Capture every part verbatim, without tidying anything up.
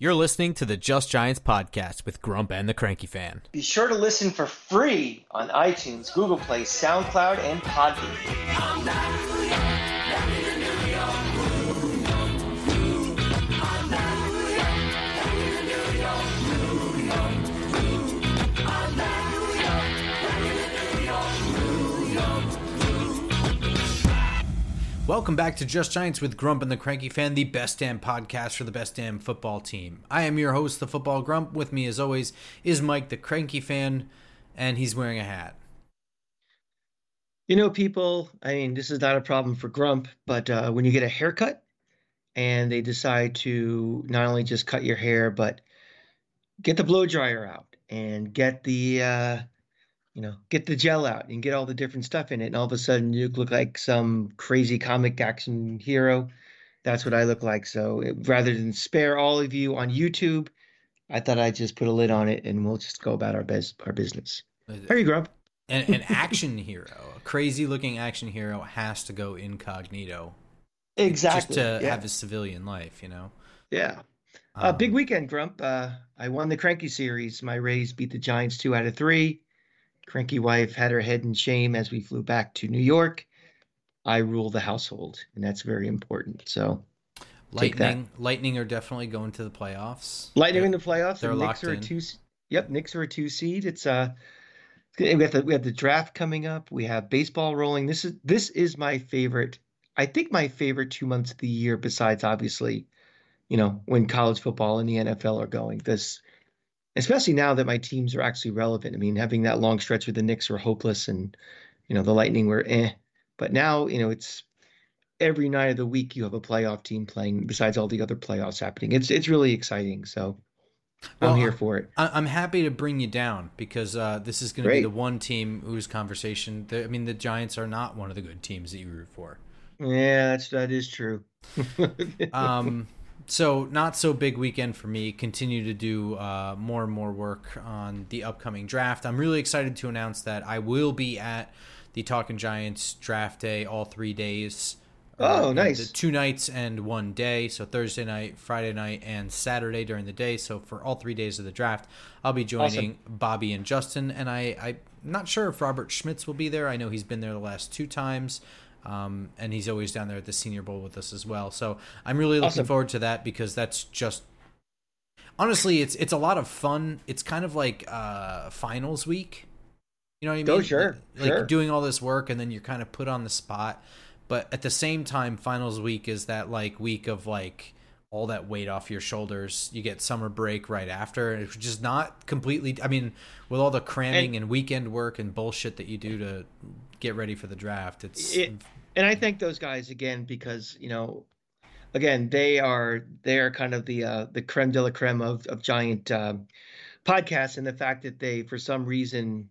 You're listening to the Just Giants podcast with Grump and the Cranky Fan. Be sure to listen for free on iTunes, Google Play, SoundCloud, and Podbean. Welcome back to Just Giants with Grump and the Cranky Fan, the best damn podcast for the best damn football team. I am your host, the Football Grump. With me, as always, is Mike, the Cranky Fan, and he's wearing a hat. You know, people, I mean, this is not a problem for Grump, but uh, when you get a haircut and they decide to not only just cut your hair, but get the blow dryer out and get the, uh, you know, get the gel out and get all the different stuff in it. And all of a sudden you look like some crazy comic action hero. That's what I look like. So it, rather than spare all of you on YouTube, I thought I'd just put a lid on it and we'll just go about our best, our business. How are you, Grump? An, an action hero, a crazy looking action hero has to go incognito. Exactly. Just to yeah. have his civilian life, you know? Yeah. Um, uh, big weekend, Grump. Uh, I won the Cranky series. My Rays beat the Giants two out of three. Cranky wife had her head in shame as we flew back to New York. I rule the household, and that's very important. So, take Lightning, that. Lightning are definitely going to the playoffs. Lightning they're, in the playoffs. They're and locked Knicks are in. a two. Yep, Knicks are a two seed. It's uh, we have the we have the draft coming up. We have baseball rolling. This is this is my favorite. I think my favorite two months of the year, besides obviously, you know, when college football and the N F L are going. This. Especially now that my teams are actually relevant. I mean, having that long stretch where the Knicks were hopeless and, you know, the Lightning were eh. But now, you know, it's every night of the week you have a playoff team playing besides all the other playoffs happening. It's it's really exciting. So I'm well, here for it. I'm happy to bring you down because uh, this is going to be the one team whose conversation. I mean, the Giants are not one of the good teams that you root for. Yeah, that's, that is true. um. So not so big weekend for me. Continue to do uh, more and more work on the upcoming draft. I'm really excited to announce that I will be at the Talking Giants draft day all three days. Oh, uh, nice. The two nights and one day. So Thursday night, Friday night, and Saturday during the day. So for all three days of the draft, I'll be joining awesome. Bobby and Justin. And I, I'm not sure if Robert Schmitz will be there. I know he's been there the last two times. Um, and he's always down there at the Senior Bowl with us as well. So I'm really looking awesome. forward to that because that's just honestly, it's it's a lot of fun. It's kind of like uh, finals week. You know what I mean? Oh, sure. Like, sure. like doing all this work and then you're kind of put on the spot. But at the same time, finals week is that like week of like all that weight off your shoulders. You get summer break right after. It's just not completely. I mean, with all the cramming and, and weekend work and bullshit that you do to get ready for the draft, it's. It, and I thank those guys again because you know, again they are they are kind of the uh, the creme de la creme of of Giant uh, podcasts, and the fact that they for some reason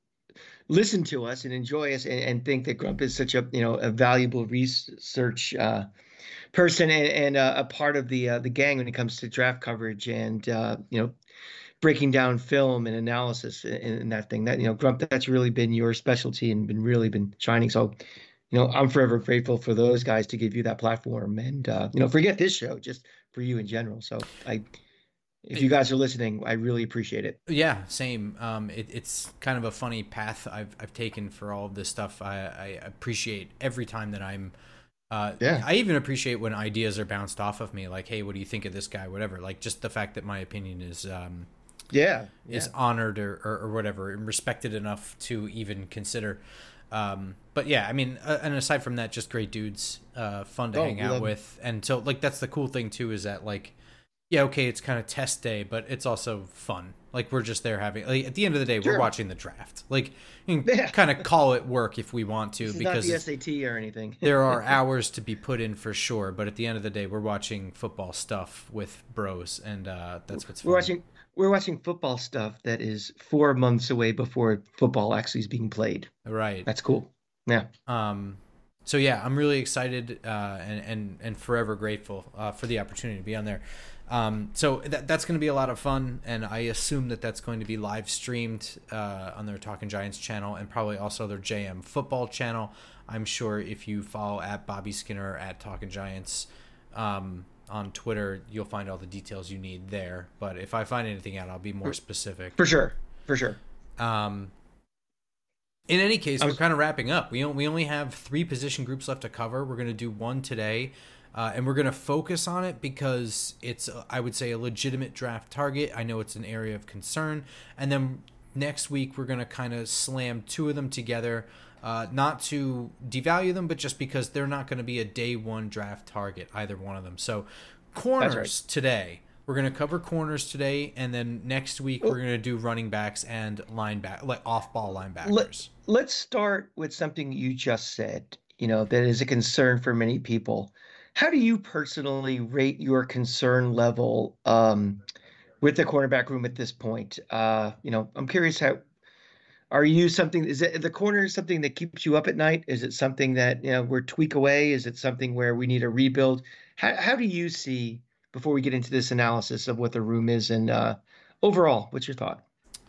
listen to us and enjoy us and, and think that Grump is such a you know a valuable research. Uh, person and, and uh, a part of the uh, the gang when it comes to draft coverage and uh, you know breaking down film and analysis and, and that thing that you know Grump, that's really been your specialty and been really been shining. So you know I'm forever grateful for those guys to give you that platform and uh, you know forget this show just for you in general. So I if you guys are listening, I really appreciate it. Yeah, same. Um, it, it's kind of a funny path I've I've taken for all of this stuff. I, I appreciate every time that I'm. Uh, yeah. I even appreciate when ideas are bounced off of me, like, "Hey, what do you think of this guy?" Whatever. Like, just the fact that my opinion is, um, yeah, is yeah. honored or, or, or whatever, and respected enough to even consider. Um, but yeah, I mean, uh, and aside from that, just great dudes, uh, fun to oh, hang out with, and so like that's the cool thing too is that like, yeah, okay, it's kind of test day, but it's also fun. Like we're just there having like at the end of the day, sure. we're watching the draft. Like you can yeah. kind of call it work if we want to, this is because not the S A T or anything. There are hours to be put in for sure, but at the end of the day, we're watching football stuff with bros, and uh, that's what's fun. We're watching we're watching football stuff that is four months away before football actually is being played. Right. That's cool. Yeah. Um. So yeah, I'm really excited uh, and and and forever grateful uh, for the opportunity to be on there. Um, so that, that's going to be a lot of fun, and I assume that that's going to be live streamed uh, on their Talking Giants channel and probably also their J M Football channel. I'm sure if you follow at Bobby Skinner at Talking Giants, um, on Twitter, you'll find all the details you need there. But if I find anything out, I'll be more specific. For sure. For sure. Um, in any case, was, we're kind of wrapping up. We, we only have three position groups left to cover. We're going to do one today. Uh, and we're going to focus on it because it's, uh, I would say, a legitimate draft target. I know it's an area of concern. And then next week, we're going to kind of slam two of them together, uh, not to devalue them, but just because they're not going to be a day one draft target, either one of them. So corners right. today. We're going to cover corners today, and then next week well, we're going to do running backs and lineback, like off-ball linebackers. Let, let's start with something you just said, you know, that is a concern for many people. How do you personally rate your concern level um, with the cornerback room at this point? Uh, you know, I'm curious how are you something? Is it the corner something that keeps you up at night? Is it something that you know we're tweak away? Is it something where we need a rebuild? How how do you see before we get into this analysis of what the room is and uh, overall? What's your thought?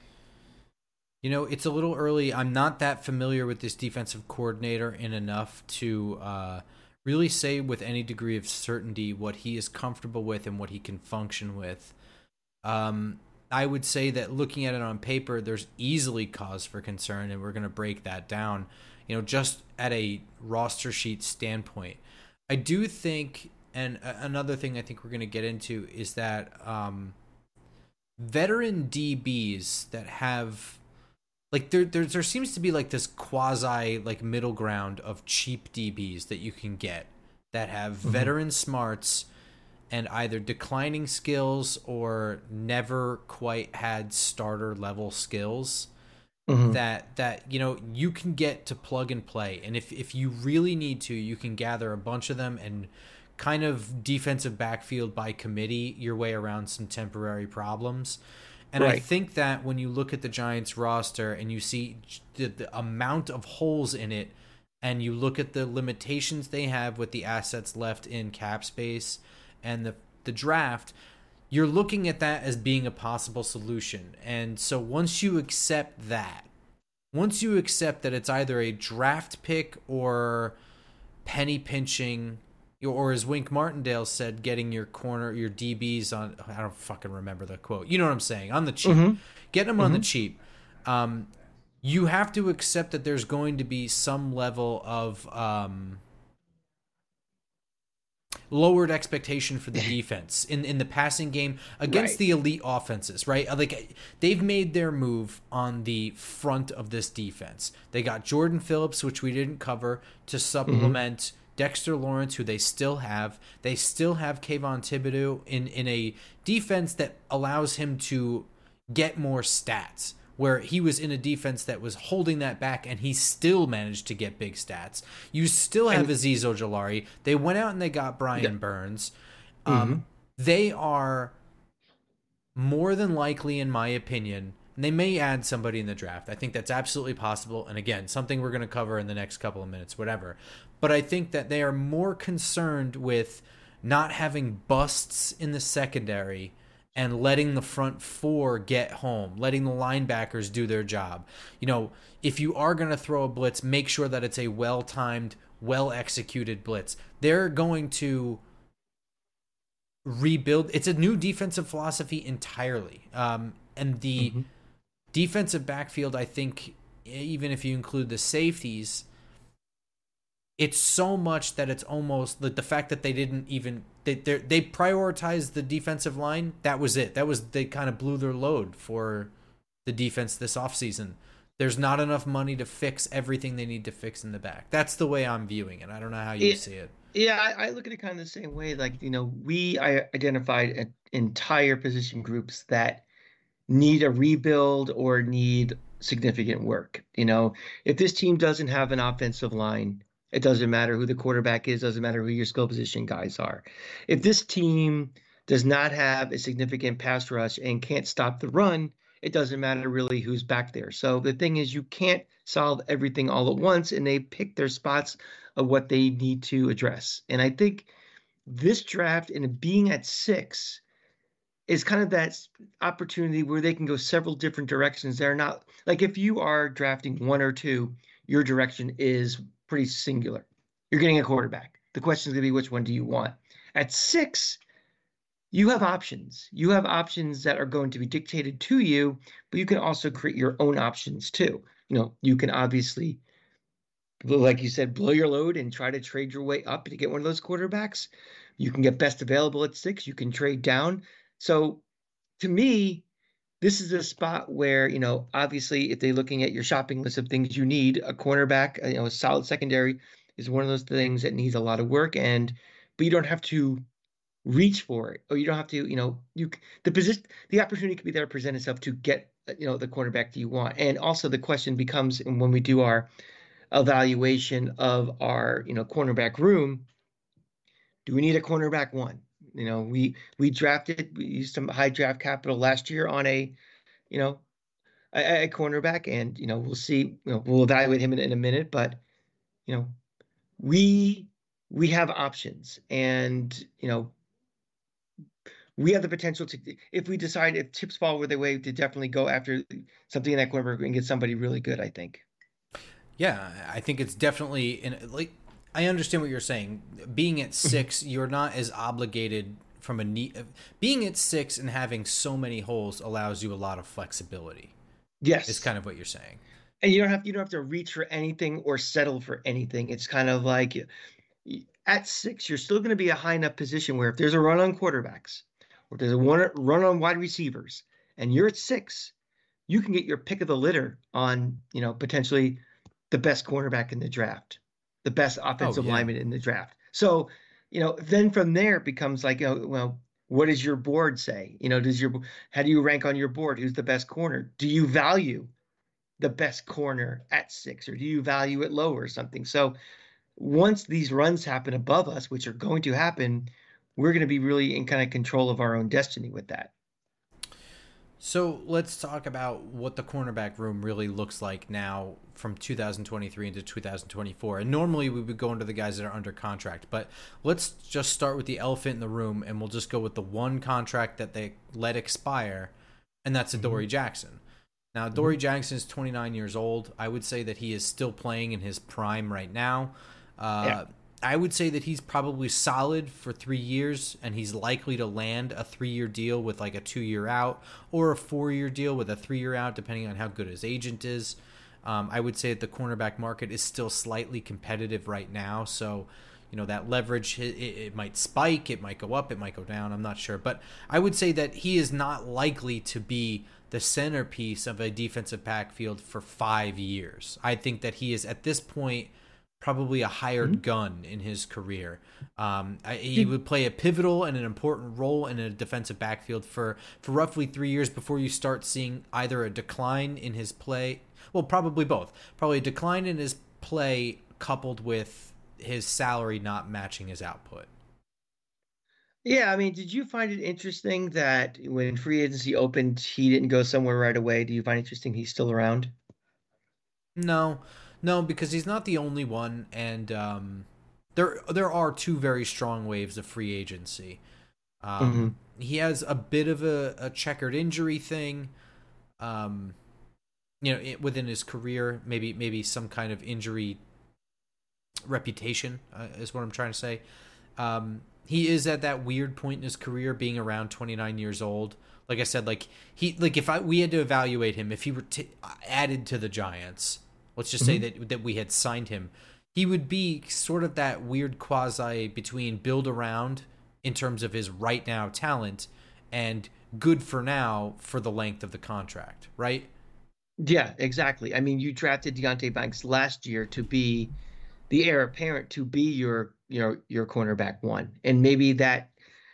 You know, it's a little early. I'm not that familiar with this defensive coordinator in enough to. Uh, really say with any degree of certainty what he is comfortable with and what he can function with. Um, I would say that looking at it on paper, there's easily cause for concern, and we're going to break that down, you know, just at a roster sheet standpoint. I do think, and another thing I think we're going to get into is that um, veteran D Bs that have Like there, there, there seems to be like this quasi like middle ground of cheap D Bs that you can get that have mm-hmm. veteran smarts and either declining skills or never quite had starter level skills mm-hmm. that that you know you can get to plug and play. And if if you really need to, you can gather a bunch of them and kind of defensive backfield by committee your way around some temporary problems. And right. I think that when you look at the Giants roster and you see the, the amount of holes in it, and you look at the limitations they have with the assets left in cap space and the the draft, you're looking at that as being a possible solution. And so once you accept that, once you accept that it's either a draft pick or penny pinching, or as Wink Martindale said, getting your corner, your D Bs on, I don't fucking remember the quote. You know what I'm saying? On the cheap. Mm-hmm. Getting them mm-hmm. on the cheap. Um, you have to accept that there's going to be some level of um, lowered expectation for the defense in, in the passing game against right. the elite offenses, right? Like they've made their move on the front of this defense. They got Jordan Phillips, which we didn't cover, to supplement mm-hmm. Dexter Lawrence, who they still have. They still have Kayvon Thibodeau in, in a defense that allows him to get more stats, where he was in a defense that was holding that back, and he still managed to get big stats. You still have and, Azeez Ojulari. They went out and they got Brian yeah. Burns. Um, mm-hmm. They are more than likely, in my opinion, and they may add somebody in the draft. I think that's absolutely possible. And again, something we're going to cover in the next couple of minutes, whatever. But I think that they are more concerned with not having busts in the secondary and letting the front four get home, letting the linebackers do their job. You know, if you are going to throw a blitz, make sure that it's a well-timed, well-executed blitz. They're going to rebuild. It's a new defensive philosophy entirely. Um, and the mm-hmm. defensive backfield, I think, even if you include the safeties, it's so much that it's almost like the fact that they didn't even they they prioritized the defensive line. That was it. That was they kind of blew their load for the defense this offseason. There's not enough money to fix everything they need to fix in the back. That's the way I'm viewing it. I don't know how you it, see it. Yeah, I, I look at it kind of the same way. Like, you know, we I identified entire position groups that need a rebuild or need significant work. You know, if this team doesn't have an offensive line, it doesn't matter who the quarterback is, doesn't matter who your skill position guys are. If this team does not have a significant pass rush and can't stop the run, it doesn't matter really who's back there. So the thing is, you can't solve everything all at once, and they pick their spots of what they need to address. And I think this draft and being at six is kind of that opportunity where they can go several different directions. They're not like if you are drafting one or two, your direction is pretty singular. You're getting a quarterback. The question is going to be, which one do you want? At six, you have options. You have options that are going to be dictated to you, but you can also create your own options too. You know, you can obviously, like you said, blow your load and try to trade your way up to get one of those quarterbacks. You can get best available at six. You can trade down. So to me, this is a spot where, you know, obviously, if they're looking at your shopping list of things you need, a cornerback, you know, a solid secondary is one of those things that needs a lot of work. And, but you don't have to reach for it, or you don't have to, you know, you the position, the opportunity could be there to present itself to get, you know, the cornerback that you want. And also the question becomes, and when we do our evaluation of our, you know, cornerback room, do we need a cornerback one? You know, we we drafted, we used some high draft capital last year on a, you know, a, a cornerback, and you know, we'll see. You know, we'll evaluate him in, in a minute, but you know, we we have options, and you know, we have the potential to, if we decide, if chips fall where they way, to definitely go after something in that cornerback and get somebody really good. I think. Yeah, I think it's definitely in like I understand what you're saying. Being at six, you're not as obligated from a neat. Being at six and having so many holes allows you a lot of flexibility. Is Yes. kind of what you're saying. And you don't have you don't have to reach for anything or settle for anything. It's kind of like at six, you're still going to be a high enough position where if there's a run on quarterbacks or if there's a one run on wide receivers and you're at six, you can get your pick of the litter on, you know, potentially the best cornerback in the draft, the best Oh offensive yeah. lineman in the draft. So, you know, then from there it becomes like, you know, well, what does your board say? You know, does your how do you rank on your board? Who's the best corner? Do you value the best corner at six, or do you value it lower or something? So once these runs happen above us, which are going to happen, we're going to be really in kind of control of our own destiny with that. So let's talk about what the cornerback room really looks like now from two thousand twenty-three into two thousand twenty-four. And normally we would go into the guys that are under contract, but let's just start with the elephant in the room, and we'll just go with the one contract that they let expire, and that's Adoree Mm-hmm. Jackson. Now, Adoree Mm-hmm. Jackson is twenty-nine years old. I would say that he is still playing in his prime right now. Yeah. Uh, I would say that he's probably solid for three years, and he's likely to land a three-year deal with like a two-year out, or a four-year deal with a three-year out, depending on how good his agent is. Um, I would say that the cornerback market is still slightly competitive right now, so you know that leverage it, it might spike, it might go up, it might go down. I'm not sure, but I would say that he is not likely to be the centerpiece of a defensive backfield for five years. I think that he is at this point probably a hired Mm-hmm. gun in his career. Um, I, he Did, would play a pivotal and an important role in a defensive backfield for, for roughly three years before you start seeing either a decline in his play. Well, probably both. Probably a decline in his play coupled with his salary not matching his output. yeah, I mean, did you find it interesting that when free agency opened, he didn't go somewhere right away? Do you find it interesting he's still around? No, no, because he's not the only one, and um, there there are two very strong waves of free agency. Um, Mm-hmm. he has a bit of a, a checkered injury thing. Um, you know, it, within his career, maybe maybe some kind of injury reputation uh, is what I'm trying to say. Um, he is at that weird point in his career, being around twenty-nine years old. Like I said, like he like if I we had to evaluate him, if he were t- added to the Giants, let's just say Mm-hmm. that that we had signed him, he would be sort of that weird quasi between build around in terms of his right now talent and good for now for the length of the contract, right? Yeah, exactly. I mean, you drafted Deontay Banks last year to be the heir apparent, to be your your your cornerback one, and maybe that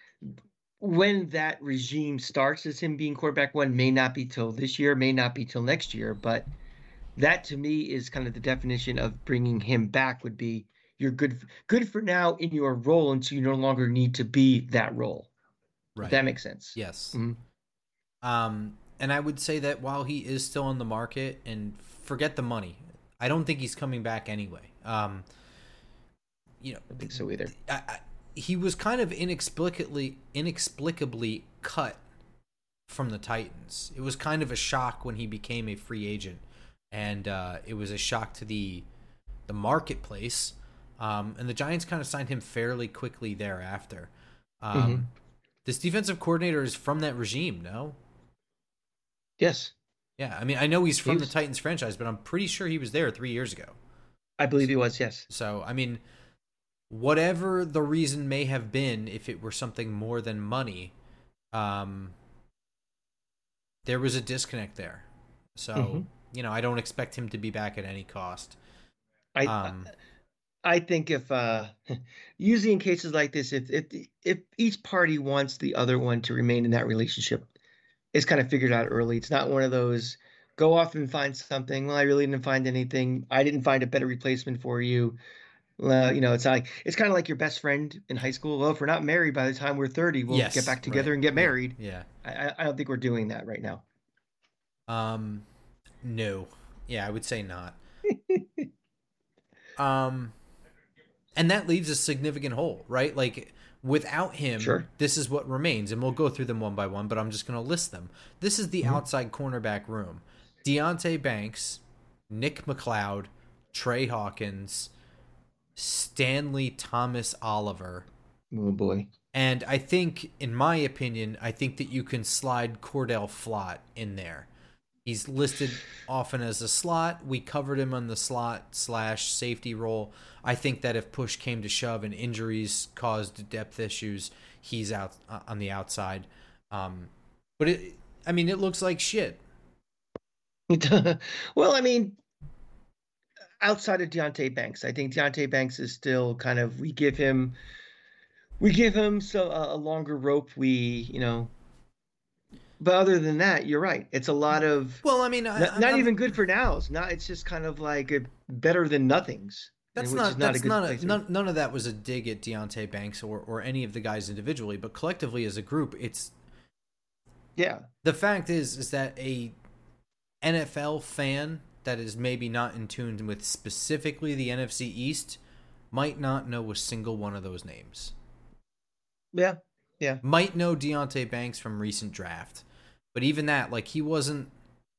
when that regime starts as him being quarterback one may not be till this year, may not be till next year, but that to me is kind of the definition of bringing him back, would be you're good good for now in your role until you no longer need to be that role. If Right. that makes sense. Yes. Mm-hmm. Um, and I would say that while he is still on the market, and forget the money, I don't think he's coming back anyway. Um, you know, I don't think so either. I, I, he was kind of inexplicably inexplicably cut from the Titans. It was kind of a shock when he became a free agent, and uh, it was a shock to the the marketplace. Um, and the Giants kind of signed him fairly quickly thereafter. Mm-hmm. Um, This defensive coordinator is from that regime, no? Yes. Yeah, I mean, I know he's He from the was, Titans franchise, but I'm pretty sure he was there three years ago. I believe he was, yes. So, I mean, whatever the reason may have been, if it were something more than money, um, there was a disconnect there. So, Mm-hmm. you know, I don't expect him to be back at any cost. I Um, I think if uh usually in cases like this, if if if each party wants the other one to remain in that relationship, it's kind of figured out early. It's not one of those go off and find something. Well, I really didn't find anything. I didn't find a better replacement for you. Uh, you know, it's like it's kind of like your best friend in high school. Well, if we're not married by the time we're thirty, we'll get yes, back right. together and get Yeah, married. yeah. I, I don't think we're doing that right now. Um, no. Yeah, I would say not. Um, and that leaves a significant hole, right? Like without him, Sure. this is what remains, and we'll go through them one by one. But I'm just going to list them. This is the Mhm. outside cornerback room: Deontay Banks, Nick McLeod, Trey Hawkins, Stanley Thomas Oliver, Oh boy. and I think, in my opinion, I think that you can slide Cordell Flott in there. He's listed often as a slot. We covered him on the slot slash safety role. I think that if push came to shove and injuries caused depth issues, he's out uh, on the outside. Um, but it, I mean, it looks like shit. Well, I mean, outside of Deontay Banks, I think Deontay Banks is still kind of we give him we give him so a, a longer rope. We you know, but other than that, you're right. It's a lot of Well, I mean, I, not, I'm, not I'm even good for nows. Not it's just kind of like a better than nothings, and that's which is not not a that's good not place. a, none, none of that was a dig at Deontay Banks or or any of the guys individually, but collectively as a group, it's Yeah, the fact is is that a N F L fan that is maybe not in tune with specifically the N F C East might not know a single one of those names. yeah, yeah. Might know Deontay Banks from recent draft, but even that, like, he wasn't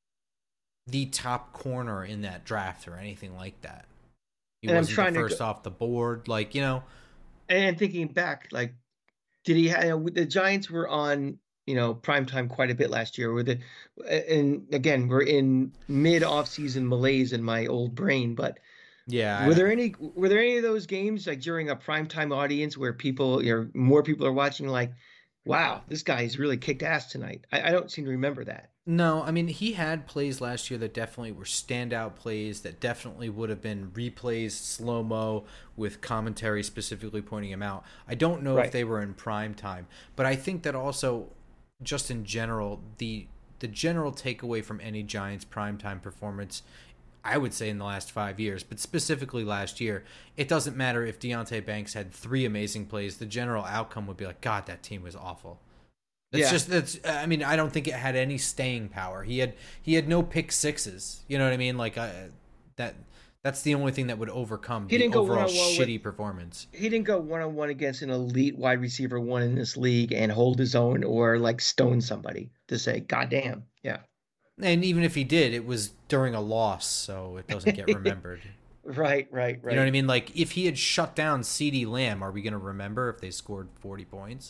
the top corner in that draft or anything like that. He And I'm wasn't the trying to first go, off the board, like, you know. and thinking back, like, did he have the Giants were on you know prime time quite a bit last year? With it, and again, we're in mid off season malaise in my old brain, but were Yeah, there any were there any of those games like during a primetime audience where people, you know, more people are watching like, wow, this guy's really kicked ass tonight? I, I don't seem to remember that. no, I mean, he had plays last year that definitely were standout plays that definitely would have been replays slow mo with commentary specifically pointing him out. I don't know if Right. they were in prime time, but I think that also, just in general, the the general takeaway from any Giants primetime performance, I would say in the last five years, but specifically last year, it doesn't matter if Deontay Banks had three amazing plays. The general outcome would be like, God, that team was awful. That's Yeah. just that's. I mean, I don't think it had any staying power. He had he had no pick sixes. You know what I mean? Like uh, that. That's the only thing that would overcome He the didn't go one overall on one with shitty performance. he didn't go one on one against an elite wide receiver one in this league and hold his own or like stone somebody to say, God damn. Yeah. And even if he did, it was during a loss, so it doesn't get remembered. Right, right, You know what I right. mean? Like if he had shut down CeeDee Lamb, are we going to remember if they scored forty points?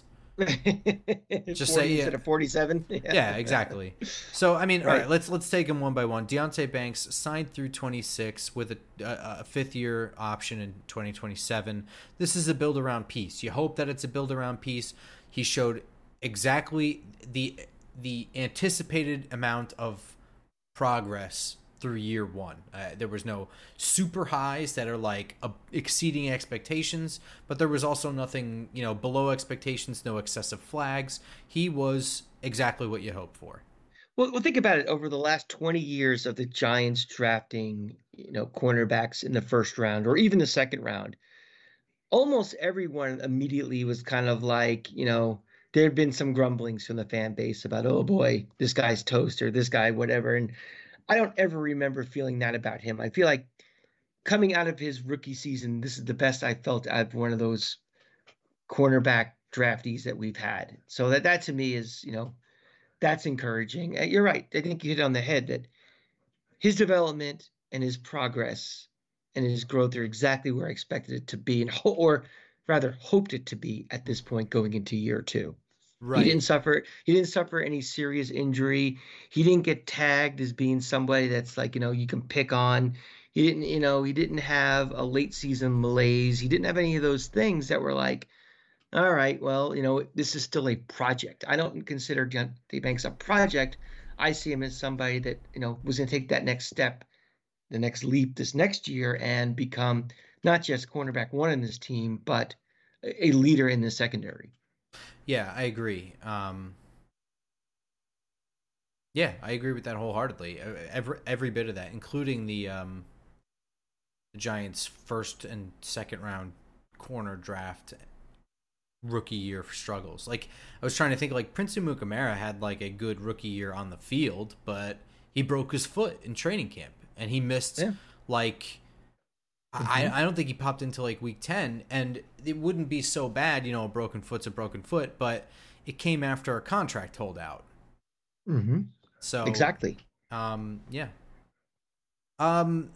Just say forty yeah. instead of forty-seven. Yeah, exactly. So I mean, all Right. right, let's let's take them one by one. Deontay Banks signed through twenty-six with a, a, a fifth year option in twenty twenty-seven. This is a build around piece. You hope that it's a build around piece. He showed exactly the the anticipated amount of progress through year one. Uh, there was no super highs that are like uh, exceeding expectations, but there was also nothing, you know, below expectations, no excessive flags. He was exactly what you hope for. Well, well, think about it. Over the last twenty years of the Giants drafting, you know, cornerbacks in the first round or even the second round, almost everyone immediately was kind of like, you know, there had been some grumblings from the fan base about, oh boy, this guy's toast or this guy, whatever. And I don't ever remember feeling that about him. I feel like coming out of his rookie season, this is the best I felt out of one of those cornerback draftees that we've had. So that that to me is, you know, that's encouraging. Uh, You're right. I think you hit on the head that his development and his progress and his growth are exactly where I expected it to be, and or rather hoped it to be at this point going into year two. He Right. didn't suffer he didn't suffer any serious injury. He didn't get tagged as being somebody that's like, you know, you can pick on. He didn't, you know, he didn't have a late season malaise. He didn't have any of those things that were like, all right, well, you know, this is still a project. I don't consider Deontay Banks a project. I see him as somebody that, you know, was going to take that next step, the next leap this next year and become not just cornerback one in this team, but a leader in the secondary. Yeah, I agree. Um, yeah, I agree with that wholeheartedly. Uh, Every every bit of that, including the um, the Giants' first and second round corner draft rookie year struggles. Like I was trying to think, like Prince Amukamara had like a good rookie year on the field, but he broke his foot in training camp and he missed Yeah. like Mm-hmm. I, I don't think he popped into like week ten, and it wouldn't be so bad, you know, a broken foot's a broken foot, but it came after a contract holdout. Mm-hmm. So, Exactly. um, yeah. Um,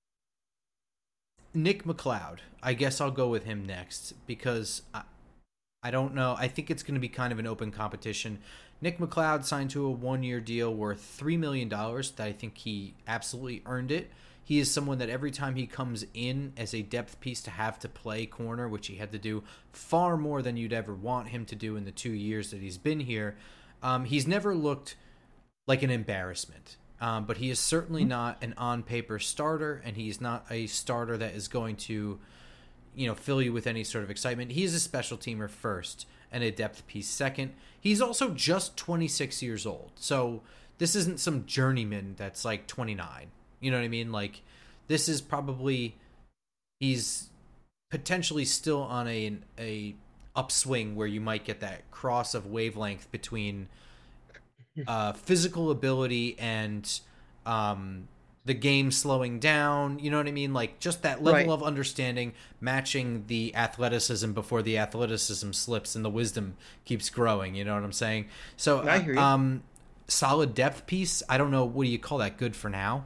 Nick McLeod, I guess I'll go with him next because I, I don't know. I think it's going to be kind of an open competition. Nick McLeod signed to a one year deal worth three million dollars that I think he absolutely earned it. He is someone that every time he comes in as a depth piece to have to play corner, which he had to do far more than you'd ever want him to do in the two years that he's been here, um, he's never looked like an embarrassment. Um, but he is certainly not an on paper starter, and he's not a starter that is going to, you know, fill you with any sort of excitement. He is a special teamer first and a depth piece second. He's also just twenty-six years old. So this isn't some journeyman that's like twenty-nine. You know what I mean? Like this is probably he's potentially still on a a upswing where you might get that cross of wavelength between uh, physical ability and um, the game slowing down. You know what I mean? Like just that level Right. of understanding matching the athleticism before the athleticism slips and the wisdom keeps growing. You know what I'm saying? So, I uh, hear you. um, solid depth piece. I don't know. What do you call that? Good for now?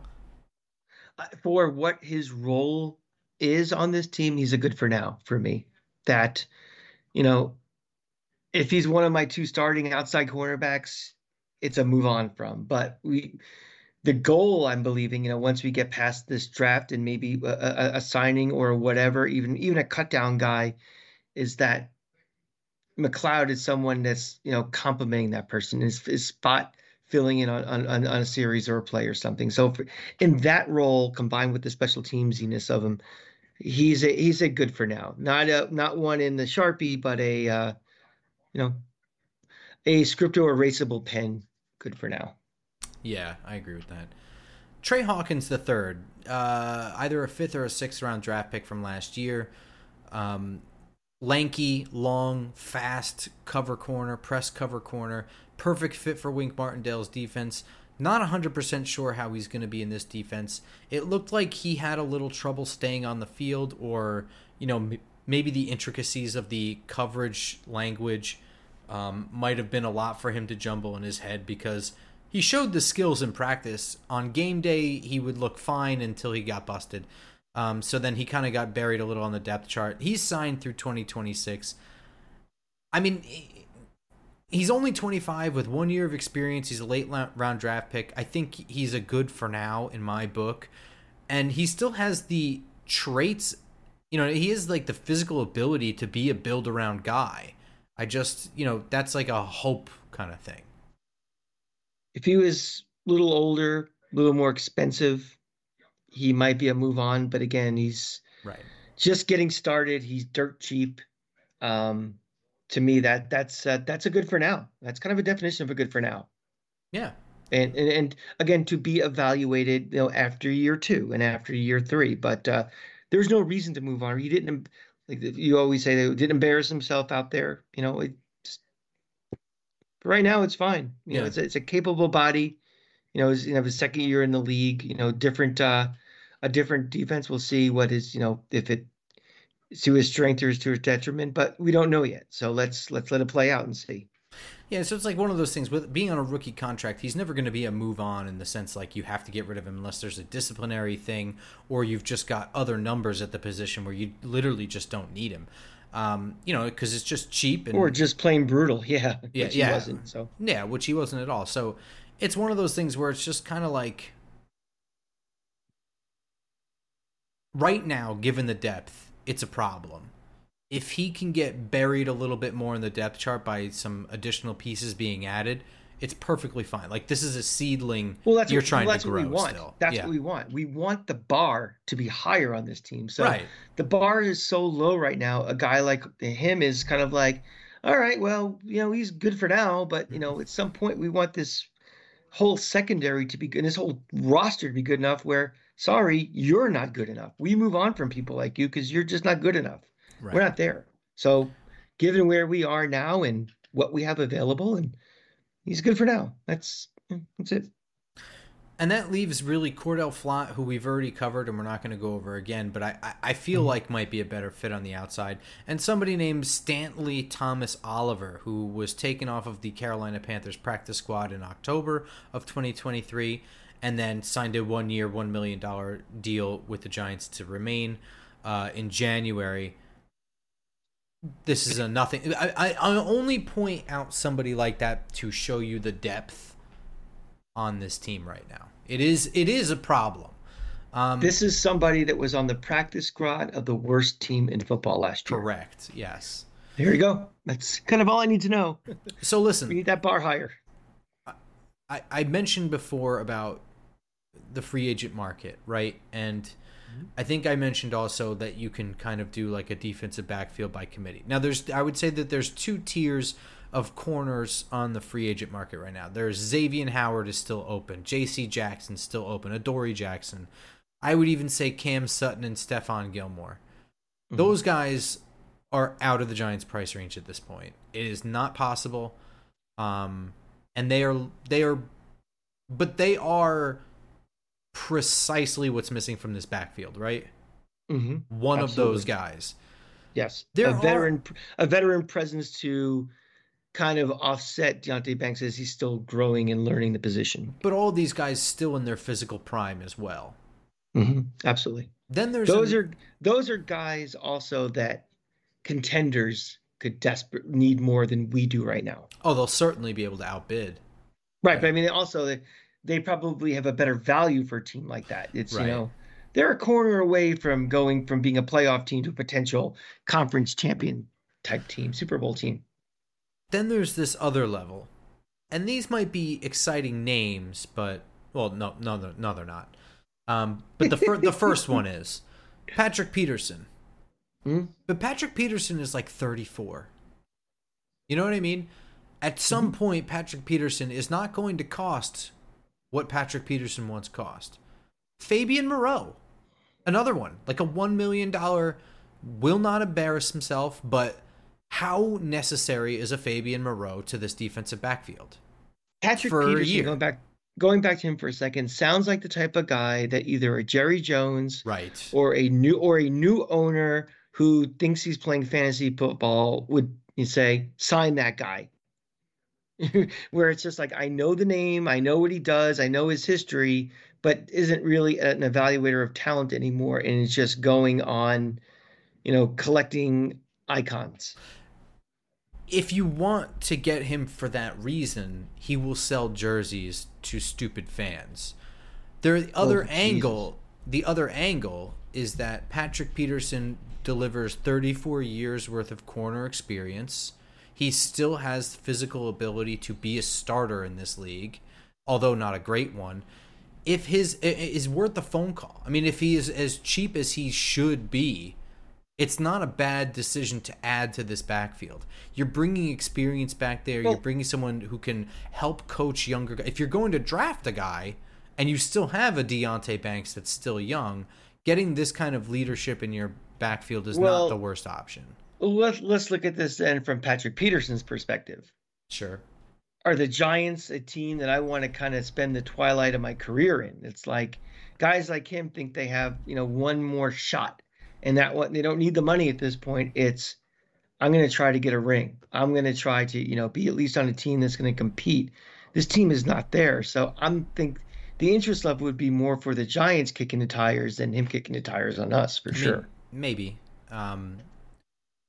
Uh, For what his role is on this team, he's a good for now for me. That, you know, if he's one of my two starting outside cornerbacks, it's a move on from. But we, the goal, I'm believing, you know, once we get past this draft and maybe a, a, a signing or whatever, even even a cut down guy, is that McLeod is someone that's, you know, complimenting that person, is is spot filling in on, on, on a series or a play or something. So for, in that role, combined with the special teamsiness of him, he's a he's a good for now. Not a not one in the Sharpie, but a uh, you know, a scripto erasable pen. Good for now. Yeah, I agree with that. Trey Hawkins the third, uh, either a fifth or a sixth round draft pick from last year. Um, lanky, long, fast cover corner, press cover corner, perfect fit for Wink Martindale's defense. Not one hundred percent sure how he's going to be in this defense. It looked like he had a little trouble staying on the field, or, you know, m- maybe the intricacies of the coverage language um, might have been a lot for him to jumble in his head because he showed the skills in practice. On game day, he would look fine until he got busted. Um, so then he kind of got buried a little on the depth chart. He's signed through twenty twenty-six. I mean, he's only twenty-five with one year of experience. He's a late round draft pick. I think he's a good for now in my book. And he still has the traits, you know, he has like the physical ability to be a build around guy. I just, you know, that's like a hope kind of thing. If he was a little older, a little more expensive, he might be a move on. But again, he's Right. just getting started. He's dirt cheap. Um, to me, that that's uh, that's a good for now. That's kind of a definition of a good for now. Yeah. And and, and again, to be evaluated, you know, after year two and after year three. But uh, there's no reason to move on. He didn't, like you always say, they didn't embarrass himself out there. You know, it just, right now it's fine. You know, Yeah. it's a, it's a capable body. You know, he's, you know, his second year in the league. You know, different uh, a different defense. We'll see what is, you know, if it to his strength or is to his detriment, but we don't know yet. So let's let's let it play out and see. Yeah, so it's like one of those things with being on a rookie contract, he's never going to be a move on in the sense like you have to get rid of him unless there's a disciplinary thing or you've just got other numbers at the position where you literally just don't need him. Um, you know, because it's just cheap and or just plain brutal. Yeah, yeah, which he yeah, wasn't. So yeah, which he wasn't at all. So it's one of those things where it's just kind of like right now, given the depth, it's a problem. If he can get buried a little bit more in the depth chart by some additional pieces being added, it's perfectly fine. Like this is a seedling well, that's you're what, trying well, that's to what grow we want. still. That's yeah. what we want. We want the bar to be higher on this team. So Right. the bar is so low right now. A guy like him is kind of like, all right, well, you know, he's good for now, but you know, at some point we want this whole secondary to be good, this whole roster to be good enough where, sorry, you're not good enough. We move on from people like you because you're just not good enough. Right. We're not there. So given where we are now and what we have available, and he's good for now. That's that's it. And that leaves really Cordell Flott, who we've already covered and we're not going to go over again, but I, I, I feel mm-hmm. like might be a better fit on the outside. And somebody named Stanley Thomas Oliver, who was taken off of the Carolina Panthers practice squad in October of twenty twenty-three and then signed a one-year, one million dollars deal with the Giants to remain uh, in January. This is a nothing. I, I, I only point out somebody like that to show you the depth on this team right now. It is it is a problem. Um, this is somebody that was on the practice squad of the worst team in football last year. Correct. Yes. There you go. That's kind of all I need to know. So listen, we need that bar higher. I, I mentioned before about the free agent market, right? And mm-hmm. I think I mentioned also that you can kind of do like a defensive backfield by committee. Now, there's I would say that there's two tiers of corners on the free agent market right now. There's Xavier Howard is still open. J C Jackson still open. Adoree Jackson. I would even say Cam Sutton and Stephon Gilmore. Mm-hmm. Those guys are out of the Giants' price range at this point. It is not possible. Um, and they are, they are, but they are precisely what's missing from this backfield, right? Mm-hmm. One Absolutely. of those guys. Yes. There a veteran, are, a veteran presence to kind of offset Deonte Banks as he's still growing and learning the position. But all these guys still in their physical prime as well. Mm-hmm. Absolutely. Then there's those an, are those are guys also that contenders could desperate need more than we do right now. Oh, they'll certainly be able to outbid. Right, right. But I mean, also they, they probably have a better value for a team like that. It's right. you know they're a corner away from going from being a playoff team to a potential conference champion type team, Super Bowl team. Then there's this other level, and these might be exciting names, but well, no, no, no, no they're not. Um, but the fir- the first one is Patrick Peterson. Mm-hmm. But Patrick Peterson is like thirty-four. You know what I mean? At some mm-hmm. point, Patrick Peterson is not going to cost what Patrick Peterson once cost. Fabian Moreau, another one, like a one million dollars, will not embarrass himself, but how necessary is a Fabian Moreau to this defensive backfield? Patrick for Peterson, going back, going back to him for a second, sounds like the type of guy that either a Jerry Jones, right, or a new or a new owner who thinks he's playing fantasy football would you say sign that guy. Where it's just like, I know the name, I know what he does, I know his history, but isn't really an evaluator of talent anymore, and it's just going on, you know, collecting icons. If you want to get him for that reason, he will sell jerseys to stupid fans. The other oh, angle, the other angle is that Patrick Peterson delivers thirty-four years worth of corner experience. He still has physical ability to be a starter in this league, although not a great one. If his is worth the phone call. I mean, if he is as cheap as he should be, it's not a bad decision to add to this backfield. You're bringing experience back there. Well, you're bringing someone who can help coach younger guys. If you're going to draft a guy and you still have a Deonte Banks that's still young, getting this kind of leadership in your backfield is well, not the worst option. Let's, let's look at this then from Patrick Peterson's perspective. Sure. Are the Giants a team that I want to kind of spend the twilight of my career in? It's like guys like him think they have, you know, one more shot. And that what they don't need the money at this point. It's I'm going to try to get a ring. I'm going to try to, you know, be at least on a team that's going to compete. This team is not there. So I'm think the interest level would be more for the Giants kicking the tires than him kicking the tires on us for I sure. Mean, maybe. Um,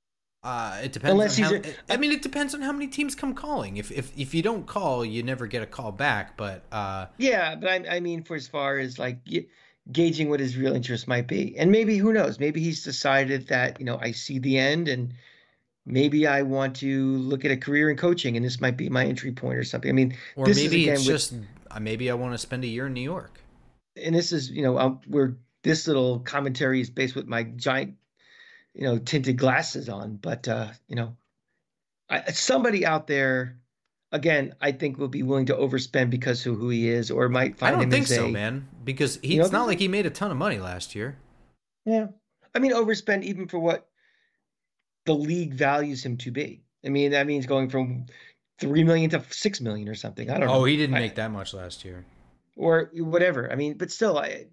Uh, it depends Unless on he's how. a, I mean, it depends on how many teams come calling. If if if you don't call, you never get a call back. But uh, yeah, but I, I mean, for as far as like gauging what his real interest might be, and maybe who knows, maybe he's decided that you know I see the end, and maybe I want to look at a career in coaching, and this might be my entry point or something. I mean, or this is maybe it's again with, just uh, maybe I want to spend a year in New York. and this is you know um, where this little commentary is based with my giant you know tinted glasses on, but uh, you know, I, somebody out there. Again, I think will be willing to overspend because of who he is, or might I find don't him think as so, a, man. Because he, you know, it's not like he made a ton of money last year. yeah. I mean, overspend even for what the league values him to be. I mean, that means going from three million to six million or something. I don't Oh, know, he didn't I, make that much last year. or whatever. I mean, but still, I,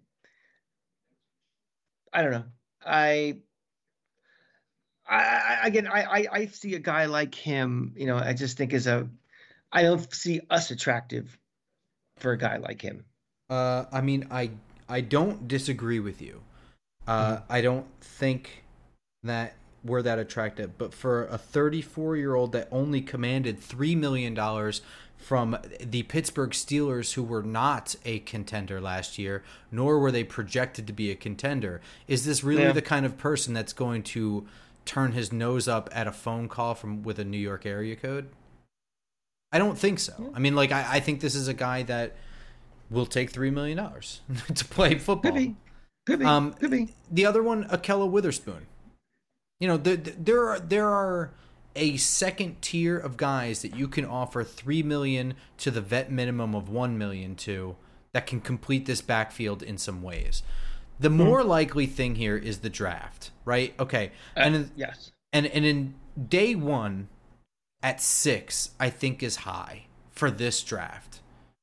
I don't know. I, I, I again, I, I, I see a guy like him. You know, I just think is a, I don't see us attractive for a guy like him. Uh, I mean, I I don't disagree with you. Uh, Mhm. I don't think that we're that attractive. But for a thirty-four year old that only commanded three million dollars from the Pittsburgh Steelers, who were not a contender last year, nor were they projected to be a contender, is this really Yeah. the kind of person that's going to turn his nose up at a phone call from with a New York area code? I don't think so. Yeah. I mean, like, I, I think this is a guy that will take three million dollars to play Could football. be, could be, Um, could be. the other one, Akella Witherspoon. You know, there, there are there are a second tier of guys that you can offer three million to the vet minimum of one million to that can complete this backfield in some ways. The more Hmm. likely thing here is the draft, right? Okay, Uh, and in, yes. and and in day one at six, I think is high for this draft.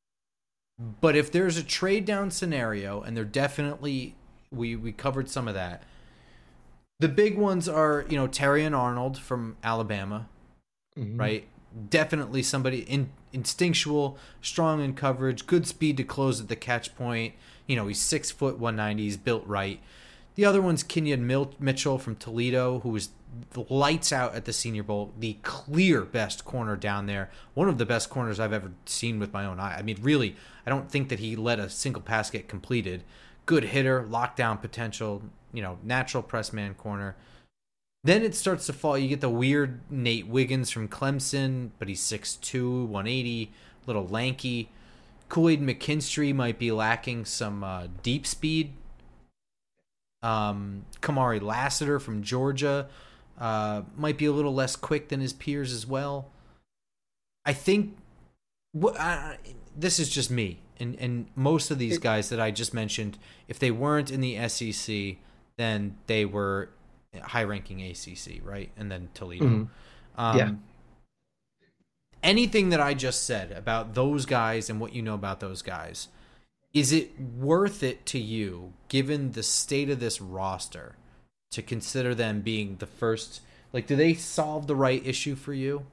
But if there's a trade down scenario, and there definitely we we covered some of that. The big ones are, you know, Terry and Arnold from Alabama, Mhm. right? Definitely somebody in, instinctual, strong in coverage, good speed to close at the catch point. You know, he's six foot one ninety. He's built right. The other one's Kenyon Mil- Mitchell from Toledo, who was lights out at the Senior Bowl, the clear best corner down there, one of the best corners I've ever seen with my own eye. I mean, really, I don't think that he let a single pass get completed. Good hitter, lockdown potential, you know, natural press man corner. Then it starts to fall. You get the weird Nate Wiggins from Clemson, but he's six two, one eighty, little lanky. Kool-Aid McKinstry might be lacking some uh, deep speed. Um, Kamari Lassiter from Georgia uh, might be a little less quick than his peers as well. I think wh- I, this is just me, and and most of these It- guys that I just mentioned, if they weren't in the S E C, then they were high-ranking A C C, right? And then Toledo. Mhm. Um, Yeah. Anything that I just said about those guys and what you know about those guys, is it worth it to you, given the state of this roster, to consider them being the first? Like, do they solve the right issue for you?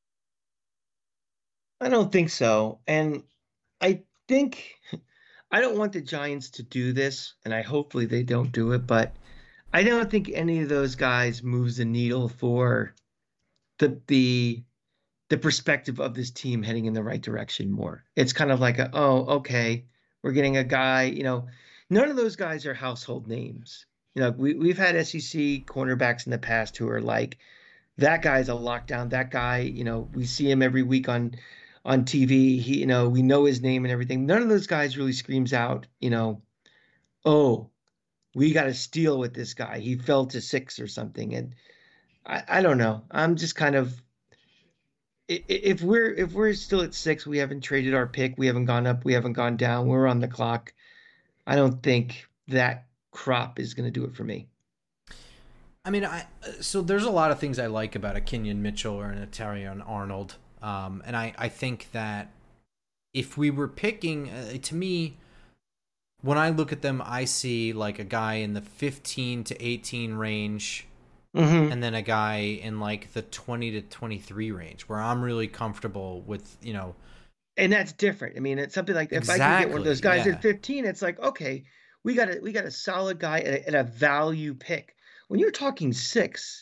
I don't think so. And I think I don't want the Giants to do this, and I hopefully they don't do it, but I don't think any of those guys moves the needle for the the the perspective of this team heading in the right direction more. It's kind of like a, oh, okay, we're getting a guy, you know, none of those guys are household names. You know, we we've had S E C cornerbacks in the past who are like, that guy's a lockdown. That guy, you know, we see him every week on on T V. He, you know, we know his name and everything. None of those guys really screams out, you know, oh, we got to steal with this guy. He fell to six or something. And I, I don't know. I'm just kind of if we're if we're still at six, we haven't traded our pick. We haven't gone up. We haven't gone down. We're on the clock. I don't think that crop is going to do it for me. I mean, I so there's a lot of things I like about a Kenyon Mitchell or an Atarian Arnold, um, and I I think that if we were picking, uh, to me, when I look at them, I see like a guy in the fifteen to eighteen range, Mm-hmm. and then a guy in like the twenty to twenty-three range, where I'm really comfortable with, you know. And that's different. I mean, it's something like if I can get one of those Exactly, guys yeah. at fifteen, it's like, okay, we got a we got a solid guy at a, at a value pick. When you're talking six,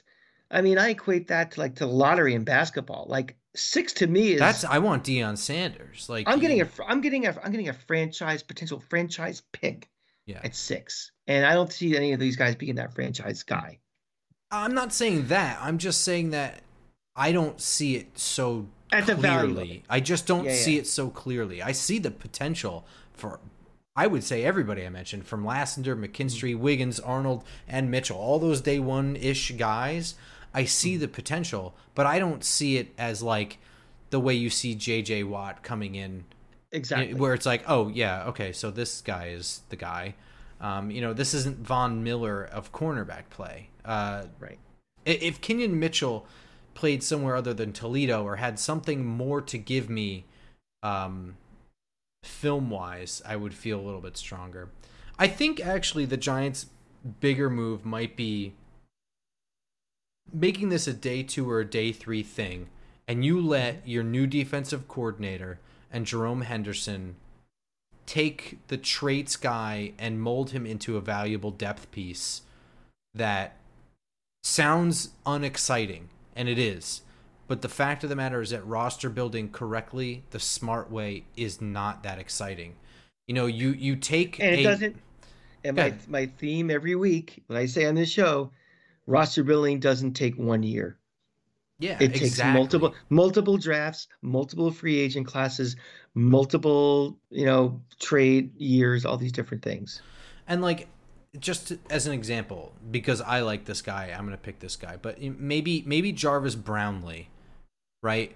I mean, I equate that to like to lottery in basketball. Like six to me That's is I want Deion Sanders. Like, I'm getting y- a I'm getting a I'm getting a franchise potential franchise pick yeah. at six, and I don't see any of these guys being that franchise guy I'm not saying that. I'm just saying that I don't see it so at the value of it. clearly. I just don't Yeah, yeah, see it so clearly. I see the potential for, I would say, everybody I mentioned, from Lassiter, McKinstry, Wiggins, Arnold, and Mitchell, all those day one ish guys. I see the potential, but I don't see it as like the way you see J J Watt coming in, exactly. where it's like, oh yeah, okay, so this guy is the guy. Um, you know, this isn't Von Miller of cornerback play. Uh, Right. if Kenyon Mitchell played somewhere other than Toledo or had something more to give me, um, film wise, I would feel a little bit stronger. I think actually the Giants' bigger move might be making this a day two or a day three thing, and you let your new defensive coordinator and Jerome Henderson take the traits guy and mold him into a valuable depth piece that sounds unexciting, and it is. But the fact of the matter is that roster building correctly, the smart way, is not that exciting. You know, you you take And it a doesn't. And Go my ahead. my theme every week when I say on this show, roster building doesn't take one year. Yeah, It takes multiple exactly. multiple drafts, multiple free agent classes, multiple, you know, trade years, all these different things. And like, just to- as an example, because I like this guy, I'm gonna pick this guy. But maybe maybe Jarvis Brownlee, right,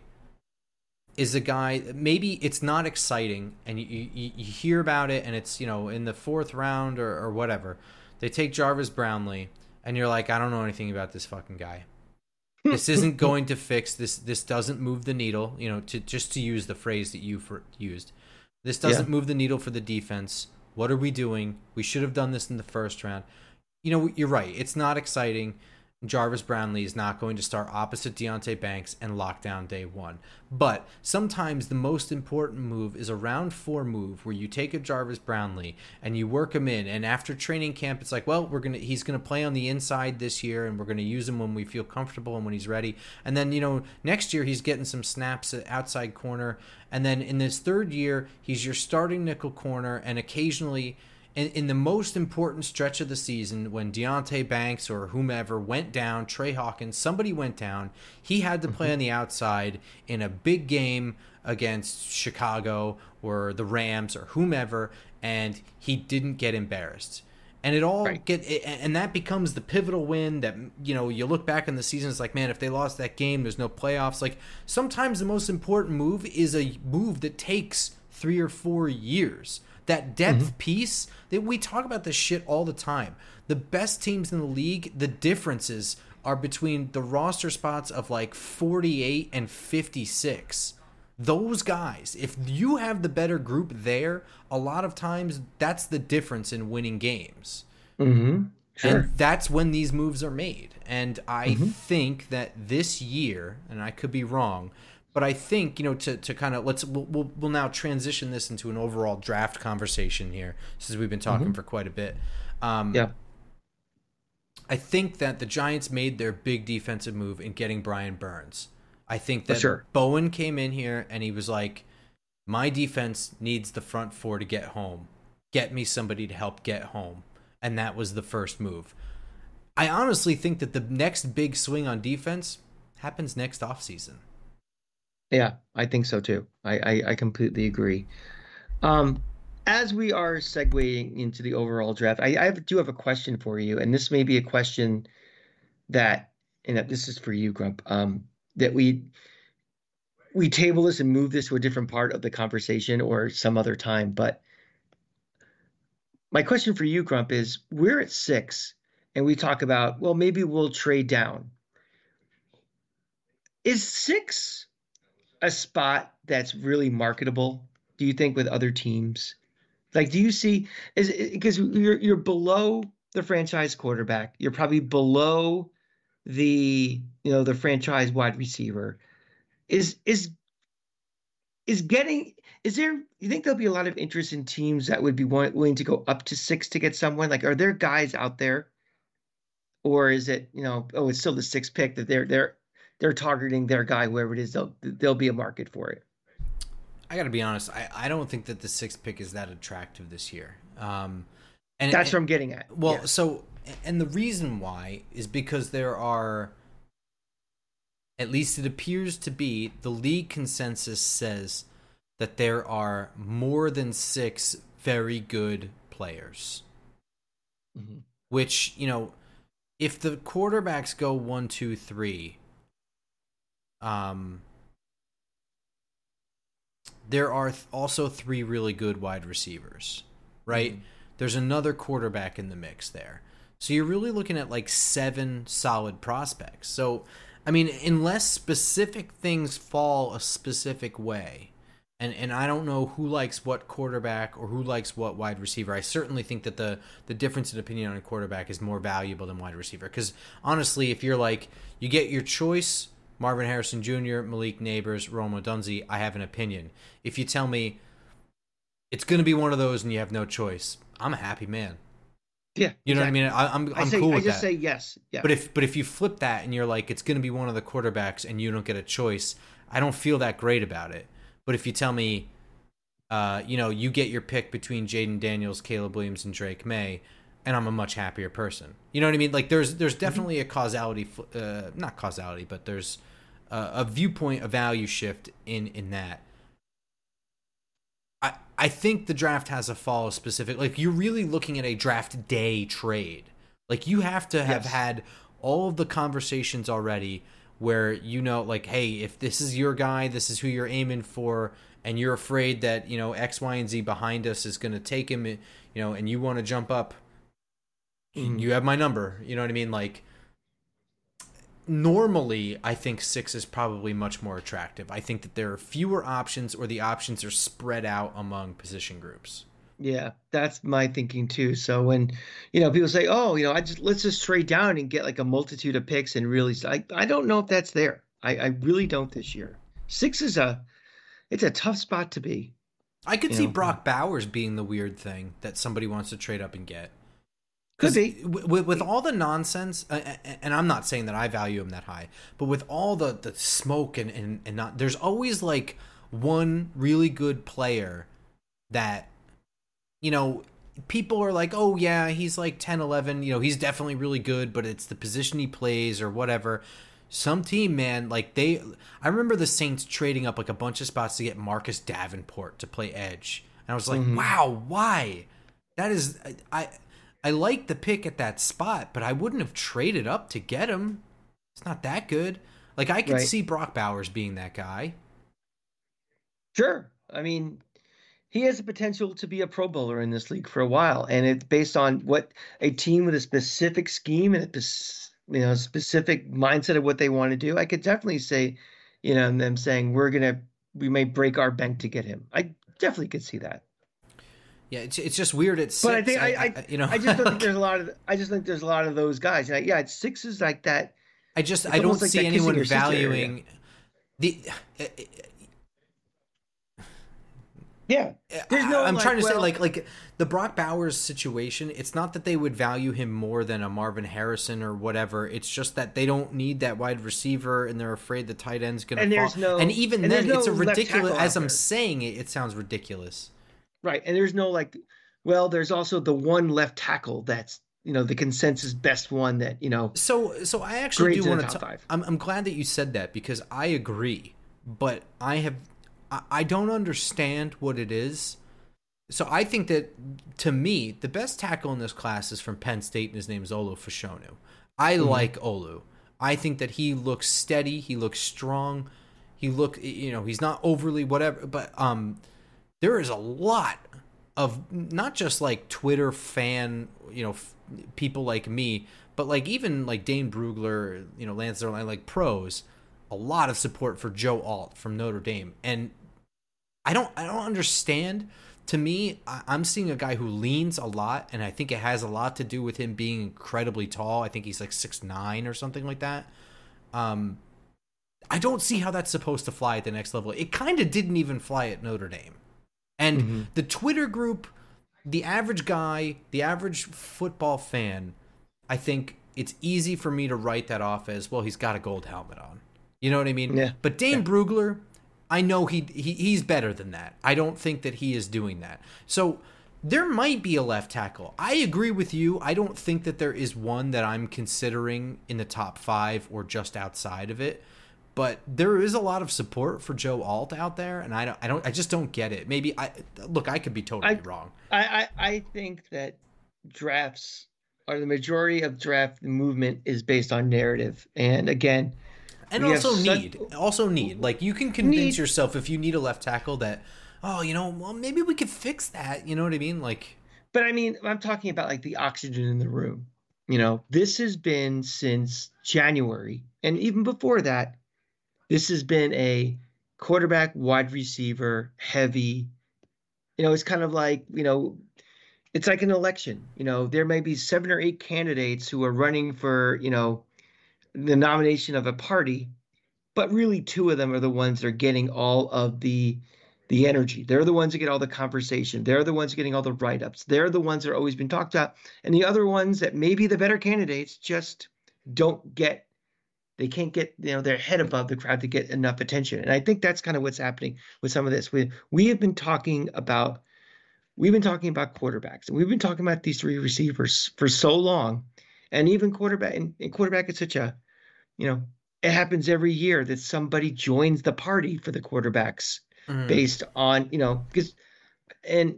is a guy. Maybe it's not exciting, and you, you, you hear about it, and it's, you know, in the fourth round or, or whatever. They take Jarvis Brownlee, and you're like, I don't know anything about this fucking guy. This isn't going to fix this. This doesn't move the needle. You know, to just to use the phrase that you for, used. This Yeah. doesn't move the needle for the defense. What are we doing? We should have done this in the first round. You know, you're right. It's not exciting. Jarvis Brownlee is not going to start opposite Deontay Banks and lock down day one. But sometimes the most important move is a round four move where you take a Jarvis Brownlee and you work him in. And after training camp, it's like, well, we're gonna he's gonna play on the inside this year, and we're gonna use him when we feel comfortable and when he's ready. And then, you know, next year he's getting some snaps at outside corner. And then in this third year, he's your starting nickel corner, and occasionally in, in the most important stretch of the season, when Deontay Banks or whomever went down, Trey Hawkins, somebody went down, he had to play Mhm. on the outside in a big game against Chicago or the Rams or whomever, and he didn't get embarrassed. And it all Right. get and that becomes the pivotal win that, you know, you look back in the season, it's like, man, if they lost that game, there's no playoffs. Like, sometimes the most important move is a move that takes three or four years. That Mhm. depth piece, that we talk about this shit all the time. The best teams in the league, the differences are between the roster spots of like forty-eight and fifty-six. Those guys, if you have the better group there, a lot of times that's the difference in winning games. Mhm. And Sure. that's when these moves are made. And I Mhm. think that this year, and I could be wrong, but I think, you know, to, to kind of let's we'll, we'll we'll now transition this into an overall draft conversation here, since we've been talking Mhm. for quite a bit. Um, Yeah. I think that the Giants made their big defensive move in getting Brian Burns. I think For that sure. Bowen came in here and he was like, my defense needs the front four to get home. Get me somebody to help get home. And that was the first move. I honestly think that the next big swing on defense happens next offseason. Yeah, I think so too. I I, I completely agree. Um, as we are segueing into the overall draft, I, I have, do have a question for you, and this may be a question that, and this is for you, Grump. Um, that we we table this and move this to a different part of the conversation or some other time. But my question for you, Grump, is we're at six, and we talk about, well, maybe we'll trade down. Is six a spot that's really marketable, do you think, with other teams? Like, do you see, is because you're you're below the franchise quarterback, you're probably below the, you know, the franchise wide receiver. Is is is getting is there, you think there'll be a lot of interest in teams that would be willing to go up to six to get someone? Like, are there guys out there? or is it, you know, oh, it's still the sixth pick that they're they're they're targeting their guy, whoever it is, they'll there'll be a market for it. I got to be honest. I, I don't think that the sixth pick is that attractive this year. Um, and That's and, what I'm getting at. Well, Yeah. so and the reason why is because there are, at least it appears to be, the league consensus says that there are more than six very good players. Mm-hmm. Which, you know, if the quarterbacks go one, two, three, um, there are th- also three really good wide receivers, right? Mm-hmm. There's another quarterback in the mix there. So you're really looking at like seven solid prospects. So, I mean, unless specific things fall a specific way, and, and I don't know who likes what quarterback or who likes what wide receiver. I certainly think that the, the difference in opinion on a quarterback is more valuable than wide receiver. Because honestly, if you're like, you get your choice, Marvin Harrison Junior, Malik Neighbors, Rome Odunze, I have an opinion. If you tell me it's going to be one of those and you have no choice, I'm a happy man. Yeah, you know exactly. what I mean. I, I'm I'm I say, cool with I just that. say yes. Yeah. But if but if you flip that and you're like, it's going to be one of the quarterbacks and you don't get a choice, I don't feel that great about it. But if you tell me, uh, you know, you get your pick between Jaden Daniels, Caleb Williams, and Drake May, and I'm a much happier person. You know what I mean? Like there's there's definitely a causality, uh, not causality, but there's a, a viewpoint, a value shift in in that. I, I think the draft has a fall specific. Like, you're really looking at a draft day trade. Like, you have to have yes. had all of the conversations already where, you know, like, hey, if this is your guy, this is who you're aiming for, and you're afraid that, you know, X, Y, and Z behind us is going to take him, you know, and you want to jump up, mm. you have my number. You know what I mean? Like, normally, I think six is probably much more attractive. I think that there are fewer options, or the options are spread out among position groups. Yeah, that's my thinking too. So when, you know, people say, "Oh, you know, I just let's just trade down and get like a multitude of picks," and really, I I don't know if that's there. I I really don't this year. Six is a, it's a tough spot to be. I could see know? Brock Bowers being the weird thing that somebody wants to trade up and get. Could be. With, with all the nonsense, uh, and I'm not saying that I value him that high, but with all the, the smoke and, and, and not, there's always like one really good player that, you know, people are like, oh yeah, he's like ten, eleven, you know, he's definitely really good, but it's the position he plays or whatever. Some team, man, like they, I remember the Saints trading up like a bunch of spots to get Marcus Davenport to play edge. And I was like, mm-hmm. wow, why? That is, I, I I like the pick at that spot, but I wouldn't have traded up to get him. It's not that good. Like, I could right. see Brock Bowers being that guy. Sure. I mean, he has the potential to be a Pro Bowler in this league for a while, and it's based on what a team with a specific scheme and a you know specific mindset of what they want to do. I could definitely say, you know, them saying we're gonna we may break our bank to get him. I definitely could see that. Yeah, it's it's just weird. It's six. But I think I, I, I you know I just don't think there's a lot of I just think there's a lot of those guys. Like, yeah, it's six is like that. I just I don't like see anyone valuing the. Uh, yeah, there's no. I'm like, trying to well, say like like the Brock Bowers situation. It's not that they would value him more than a Marvin Harrison or whatever. It's just that they don't need that wide receiver, and they're afraid the tight end's going to fall. There's no, and even and then, no it's a ridiculous. As I'm there. saying it, it sounds ridiculous. Right, and there's no like, well, there's also the one left tackle that's, you know, the consensus best one that, you know. So, so I actually do want to. T- I'm I'm glad that you said that, because I agree, but I have, I, I don't understand what it is. So I think that, to me, the best tackle in this class is from Penn State, and his name is Olu Fashanu. I mm-hmm. like Olu. I think that he looks steady. He looks strong. He look, you know, he's not overly whatever, but um. there is a lot of not just like Twitter fan, you know, f- people like me, but like even like Dane Brugler, you know, Lance Zierlein, like pros, a lot of support for Joe Alt from Notre Dame. And I don't, I don't understand. To me, I, I'm seeing a guy who leans a lot, and I think it has a lot to do with him being incredibly tall. I think he's like six nine or something like that. Um, I don't see how that's supposed to fly at the next level. It kind of didn't even fly at Notre Dame. And mm-hmm. the Twitter group, the average guy, the average football fan, I think it's easy for me to write that off as, well, he's got a gold helmet on. You know what I mean? Yeah. But Dane yeah. Brugler, I know he, he he's better than that. I don't think that he is doing that. So there might be a left tackle. I agree with you. I don't think that there is one that I'm considering in the top five or just outside of it. But there is a lot of support for Joe Alt out there, and I don't, I don't, I just don't get it. Maybe I look, I could be totally I, wrong. I, I, I think that drafts, or the majority of draft movement, is based on narrative, and again, and also need, such, also need. Like you can convince need, yourself if you need a left tackle that, oh, you know, well, maybe we could fix that. You know what I mean? Like, but I mean, I'm talking about like the oxygen in the room. You know, this has been since January, and even before that. This has been a quarterback, wide receiver, heavy. You know, it's kind of like, you know, it's like an election. You know, there may be seven or eight candidates who are running for, you know, the nomination of a party, but really two of them are the ones that are getting all of the the energy. They're the ones that get all the conversation. They're the ones getting all the write-ups. They're the ones that are always been talked about. And the other ones that may be the better candidates just don't get They can't get, you know, their head above the crowd to get enough attention. And I think that's kind of what's happening with some of this. We we have been talking about we've been talking about quarterbacks, and we've been talking about these three receivers for so long. And even quarterback and, and quarterback is such a, you know, it happens every year that somebody joins the party for the quarterbacks mm. based on, you know, because and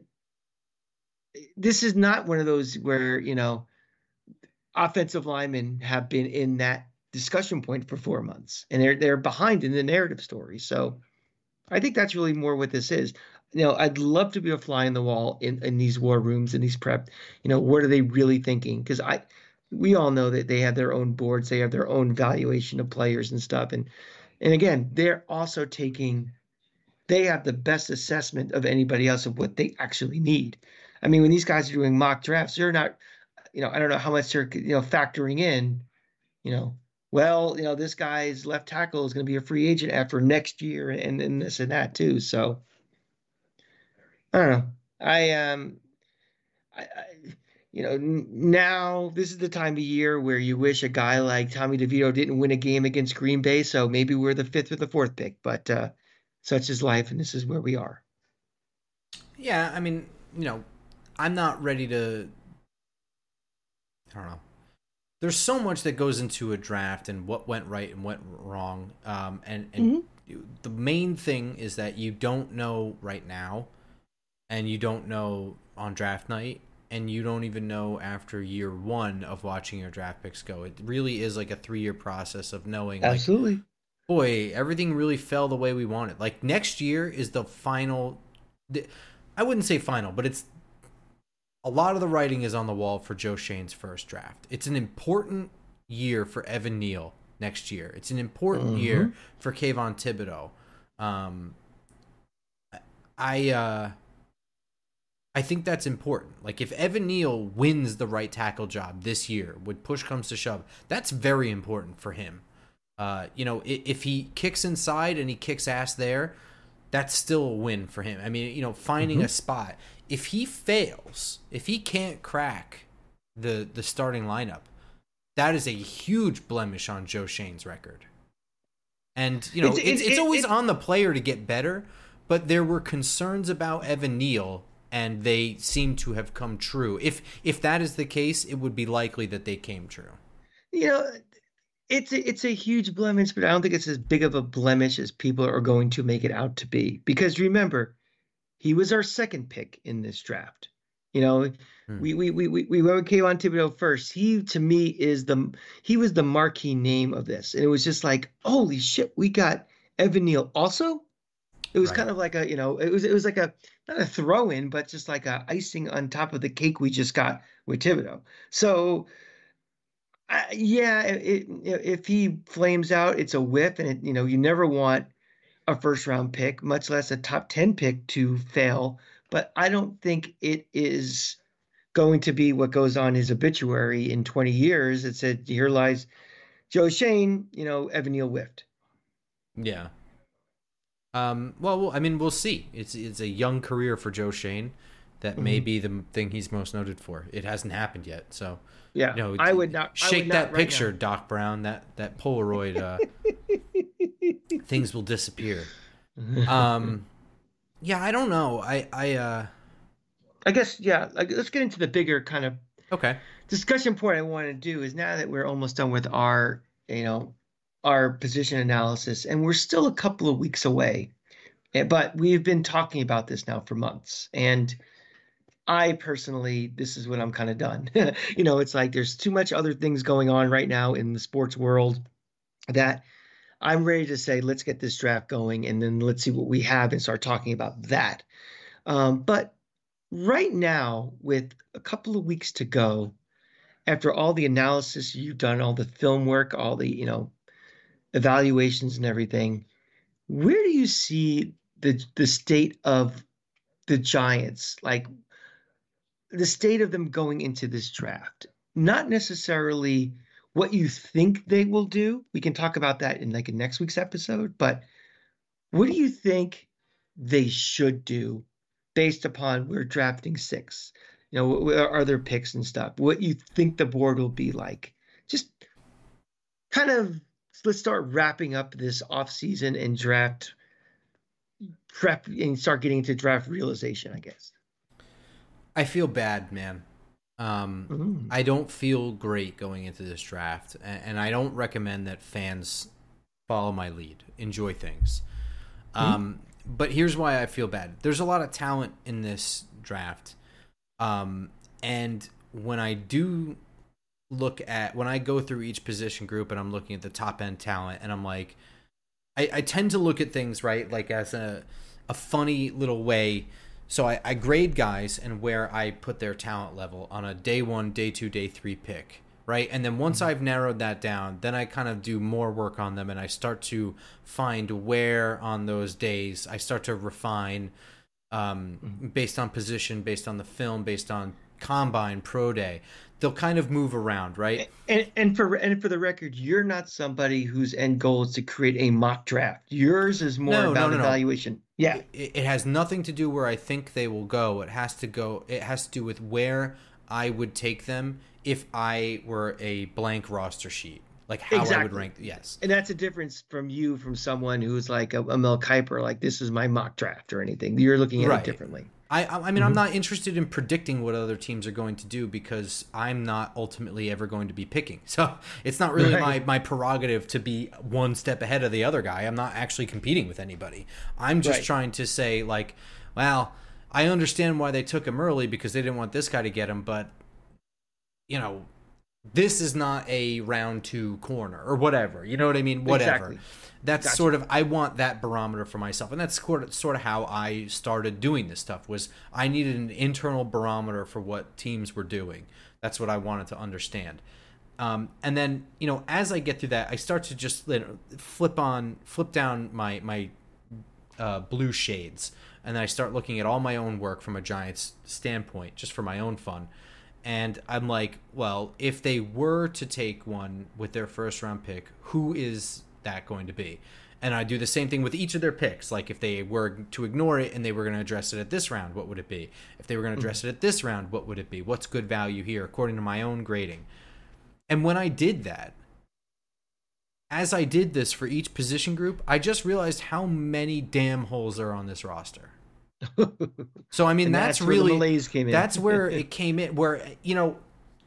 this is not one of those where, you know, offensive linemen have been in that discussion point for four months and they're they're behind in the narrative story. So I think that's really more what this is. You know, I'd love to be a fly in the wall in, in these war rooms and these prep. You know, what are they really thinking? Because I we all know that they have their own boards, they have their own valuation of players and stuff. And and again, they're also taking they have the best assessment of anybody else of what they actually need. I mean, when these guys are doing mock drafts, they're not, you know, I don't know how much they're, you know, factoring in, you know, well, you know, this guy's left tackle is going to be a free agent after next year and, and this and that too. So I don't know. I, um, I, I you know, n- now this is the time of year where you wish a guy like Tommy DeVito didn't win a game against Green Bay. So maybe we're the fifth or the fourth pick, but uh, such is life. And this is where we are. Yeah. I mean, you know, I'm not ready to, I don't know. There's so much that goes into a draft and what went right and went wrong. Um, and and mm-hmm. the main thing is that you don't know right now, and you don't know on draft night, and you don't even know after year one of watching your draft picks go. It really is like a three-year process of knowing. Absolutely. Like, boy, everything really fell the way we wanted. Like next year is the final. I wouldn't say final, but it's. A lot of the writing is on the wall for Joe Schoen's first draft. It's an important year for Evan Neal next year. It's an important mm-hmm. year for Kayvon Thibodeau. Um, I uh, I think that's important. Like if Evan Neal wins the right tackle job this year, when push comes to shove, that's very important for him. Uh, you know, if he kicks inside and he kicks ass there, that's still a win for him. I mean, you know, finding mm-hmm. a spot. If he fails, if he can't crack the the starting lineup, that is a huge blemish on Joe Schoen's record. And, you know, it's, it's, it's, it's always it's, on the player to get better, but there were concerns about Evan Neal, and they seem to have come true. If if that is the case, it would be likely that they came true. You know, it's a, it's a huge blemish, but I don't think it's as big of a blemish as people are going to make it out to be. Because remember, he was our second pick in this draft. You know, hmm. we we we we we went with Kayvon Thibodeau first. He to me is the he was the marquee name of this, and it was just like, holy shit, we got Evan Neal also. It was right. kind of like a, you know, it was it was like a not a throw in, but just like a icing on top of the cake we just got with Thibodeau. So. Uh, yeah, it, it, if he flames out, it's a whiff, and it, you know, you never want a first round pick, much less a top ten pick, to fail. But I don't think it is going to be what goes on his obituary in twenty years. It said, here lies Joe Schoen, you know, Evan Neal whiffed. Yeah. Um, well, I mean, we'll see. It's it's a young career for Joe Schoen. that Mm-hmm. may be the thing he's most noted for. It hasn't happened yet, so Yeah, you know, I would not I shake would that not right picture, now. Doc Brown. That that Polaroid, uh, things will disappear. Um, yeah, I don't know. I I uh, I guess yeah. Like, let's get into the bigger kind of okay. discussion point I want to do is now that we're almost done with our, you know, our position analysis, and we're still a couple of weeks away, eh, but we've been talking about this now for months. And I personally, this is when I'm kind of done. You know, it's like there's too much other things going on right now in the sports world that I'm ready to say, let's get this draft going and then let's see what we have and start talking about that. Um, but right now, with a couple of weeks to go, after all the analysis you've done, all the film work, all the, you know, evaluations and everything, where do you see the the state of the Giants, like the state of them going into this draft? Not necessarily what you think they will do. We can talk about that in like in next week's episode, but what do you think they should do based upon we're drafting six? You know, what are their picks and stuff? What you think the board will be like? Just kind of let's start wrapping up this offseason and draft prep and start getting into draft realization, I guess. I feel bad, man. Um, Mm-hmm. I don't feel great going into this draft, and, and I don't recommend that fans follow my lead. Enjoy things. Um, mm-hmm. But here's why I feel bad. There's a lot of talent in this draft. Um, and when I do look at, when I go through each position group and I'm looking at the top end talent and I'm like, I, I tend to look at things, right, like as a, a funny little way. So I, I grade guys and where I put their talent level on a day one, day two, day three pick, right? And then once I've narrowed that down, then I kind of do more work on them and I start to find where on those days I start to refine um, based on position, based on the film, based on combine, pro day. They'll kind of move around, right? And and for and for the record, you're not somebody whose end goal is to create a mock draft. Yours is more No, about no, no, no. evaluation. Yeah. It, it has nothing to do where I think they will go. It has to go. It has to do with where I would take them if I were a blank roster sheet, like how Exactly. I would rank. Yes, And that's a difference from you from someone who's like a, a Mel Kiper, like this is my mock draft or anything. You're looking at Right. it differently. I, I mean, Mhm. I'm not interested in predicting what other teams are going to do because I'm not ultimately ever going to be picking. So it's not really Right. my, my prerogative to be one step ahead of the other guy. I'm not actually competing with anybody. I'm just Right. trying to say, like, well, I understand why they took him early because they didn't want this guy to get him, but, you know, this is not a round two corner or whatever. You know what I mean? Whatever. Exactly. That's Gotcha. sort of, I want that barometer for myself. And that's sort of, sort of how I started doing this stuff was I needed an internal barometer for what teams were doing. That's what I wanted to understand. Um, and then, you know, as I get through that, I start to just you know, flip on, flip down my, my uh, blue shades. And then I start looking at all my own work from a Giants standpoint, just for my own fun. And I'm like, well, if they were to take one with their first round pick, who is that going to be? And I do the same thing with each of their picks. Like if they were to ignore it and they were going to address it at this round, what would it be? If they were going to address it at this round, what would it be? What's good value here according to my own grading? And when I did that, as I did this for each position group, I just realized how many damn holes are on this roster. So I mean, And that's, that's where the really malaise came in. that's where it came in. Where you know,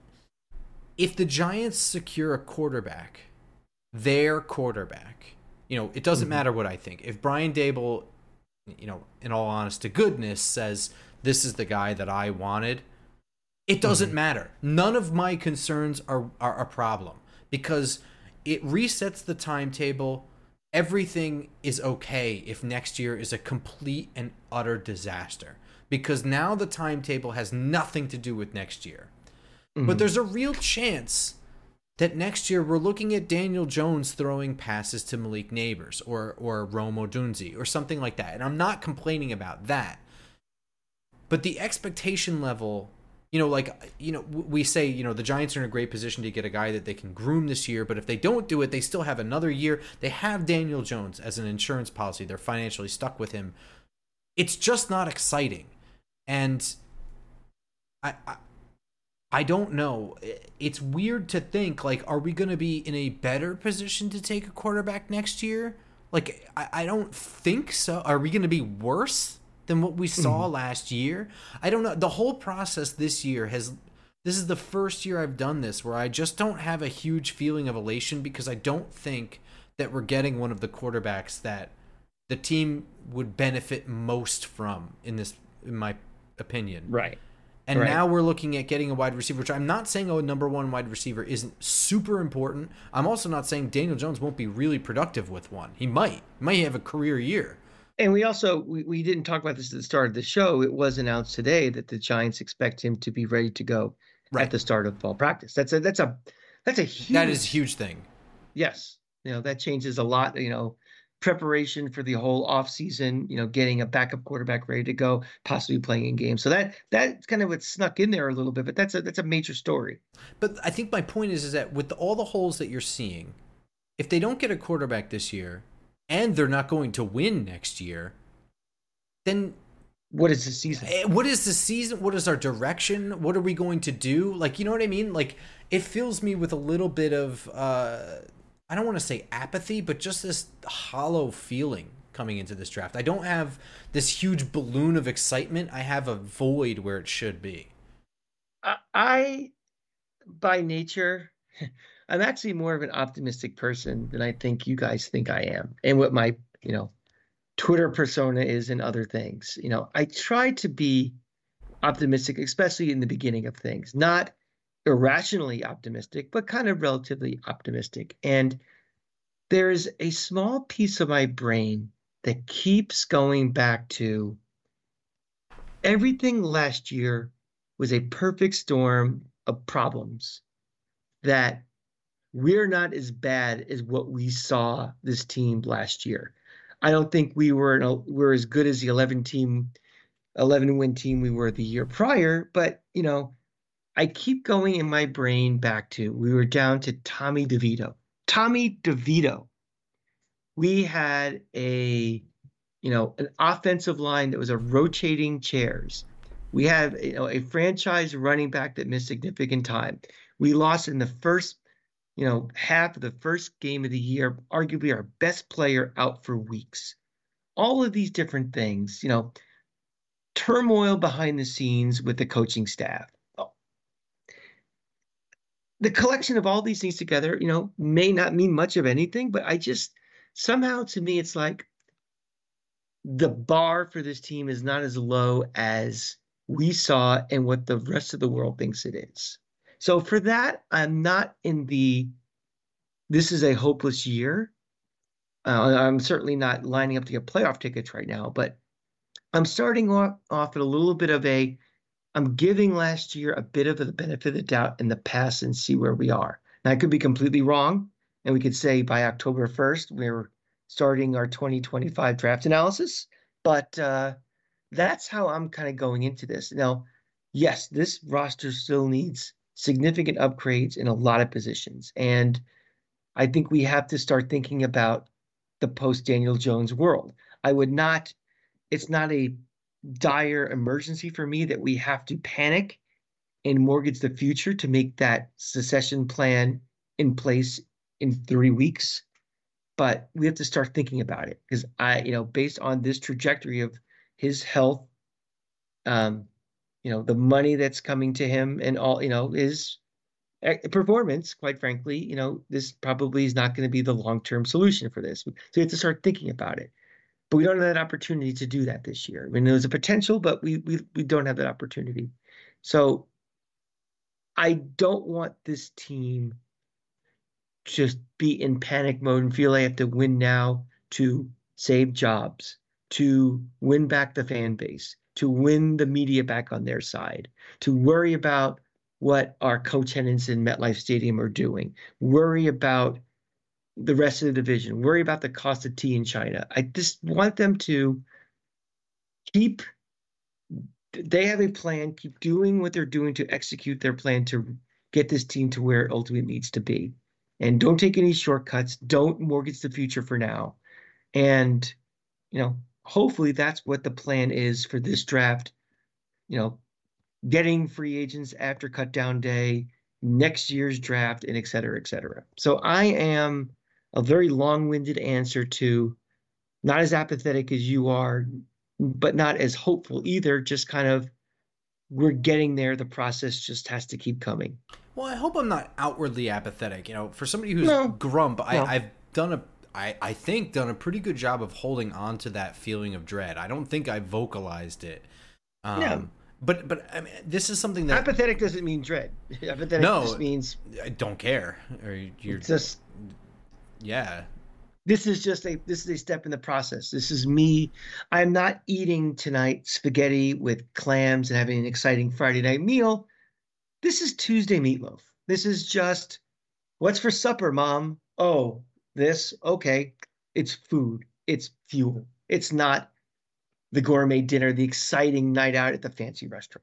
if the Giants secure a quarterback, their quarterback, you know, it doesn't Mhm. matter what I think. If Brian Daboll, you know, in all honest to goodness, says this is the guy that I wanted, it doesn't Mhm. matter. None of my concerns are are a problem because it resets the timetable. Everything is okay if next year is a complete and utter disaster because now the timetable has nothing to do with next year. Mhm. But there's a real chance that next year we're looking at Daniel Jones throwing passes to Malik Neighbors or or Rome Odunze or something like that. And I'm not complaining about that. But the expectation level, you know, like, you know, we say, you know, the Giants are in a great position to get a guy that they can groom this year, but if they don't do it, they still have another year. They have Daniel Jones as an insurance policy. They're financially stuck with him. It's just not exciting. And I, I I don't know. It's weird to think, like, are we going to be in a better position to take a quarterback next year? Like, I, I don't think so. Are we going to be worse than what we saw Mhm. last year? I don't know. The whole process this year has. This is the first year I've done this where I just don't have a huge feeling of elation because I don't think that we're getting one of the quarterbacks that the team would benefit most from in this, in my opinion. Right. And Right. now we're looking at getting a wide receiver, which I'm not saying a number one wide receiver isn't super important. I'm also not saying Daniel Jones won't be really productive with one. He might. He might have a career year. And we also we, we didn't talk about this at the start of the show. It was announced today that the Giants expect him to be ready to go at Right. the start of fall practice. That's a that's a that's a That is a huge huge thing. yes. You know, that changes a lot, you know, preparation for the whole offseason, you know, getting a backup quarterback ready to go, possibly playing in games. So that that's kind of what snuck in there a little bit, but that's a that's a major story. But I think my point is is that with all the holes that you're seeing, if they don't get a quarterback this year and they're not going to win next year, then What is the season? eh, what is the season? What is our direction? What are we going to do? Like, you know what I mean? Like, it fills me with a little bit of, uh, I don't want to say apathy, but just this hollow feeling coming into this draft. I don't have this huge balloon of excitement. I have a void where it should be. I, I by nature, I'm actually more of an optimistic person than I think you guys think I am. And what my, you know, Twitter persona is and other things. You know, I try to be optimistic, especially in the beginning of things, not irrationally optimistic, but kind of relatively optimistic. And there's a small piece of my brain that keeps going back to everything last year was a perfect storm of problems that we're not as bad as what we saw this team last year. I don't think we were a, we're as good as the eleven team, eleven win team we were the year prior, but you know, I keep going in my brain back to we were down to Tommy DeVito. Tommy DeVito. We had a you know, an offensive line that was a rotating chairs. We had you know a franchise running back that missed significant time. We lost in the first you know, half of the first game of the year, arguably our best player out for weeks. All of these different things, you know, turmoil behind the scenes with the coaching staff. The collection of all these things together, you know, may not mean much of anything, but I just somehow to me, it's like the bar for this team is not as low as we saw and what the rest of the world thinks it is. So for that, I'm not in the this is a hopeless year. Uh, I'm certainly not lining up to get playoff tickets right now, but I'm starting off, off at a little bit of a, I'm giving last year a bit of the benefit of the doubt in the past and see where we are. And I could be completely wrong. And we could say by October first, we're starting our twenty twenty-five draft analysis. But uh, that's how I'm kind of going into this. Now, yes, this roster still needs significant upgrades in a lot of positions. And I think we have to start thinking about the post Daniel Jones world. I would not, it's not a dire emergency for me that we have to panic and mortgage the future to make that secession plan in place in three weeks. But we have to start thinking about it because I, you know, based on this trajectory of his health, um, you know, the money that's coming to him and all, you know, his performance, quite frankly, you know, this probably is not going to be the long-term solution for this. So we have to start thinking about it. But we don't have that opportunity to do that this year. I mean, there's a potential, but we we we don't have that opportunity. So I don't want this team just be in panic mode and feel they have to win now to save jobs, to win back the fan base, to win the media back on their side, to worry about what our co-tenants in MetLife Stadium are doing, worry about the rest of the division, worry about the cost of tea in China. I just want them to keep, they have a plan, keep doing what they're doing to execute their plan to get this team to where it ultimately needs to be. And don't take any shortcuts. Don't mortgage the future for now. And, you know, hopefully that's what the plan is for this draft. You know, getting free agents after cut down day, next year's draft, and et cetera, et cetera. So I am a very long-winded answer to not as apathetic as you are, but not as hopeful either. Just kind of we're getting there. The process just has to keep coming. Well, I hope I'm not outwardly apathetic. You know, for somebody who's No, grump, I, no. I've done a, I, I think done a pretty good job of holding on to that feeling of dread. I don't think I vocalized it. Um, No. But but I mean, this is something that Apathetic doesn't mean dread. Apathetic no, just means I don't care. Or you're just yeah. this is just a this is a step in the process. This is me. I'm not eating tonight spaghetti with clams and having an exciting Friday night meal. This is Tuesday meatloaf. This is just what's for supper, Mom? Oh, this? Okay. It's food. It's fuel. It's not the gourmet dinner, the exciting night out at the fancy restaurant.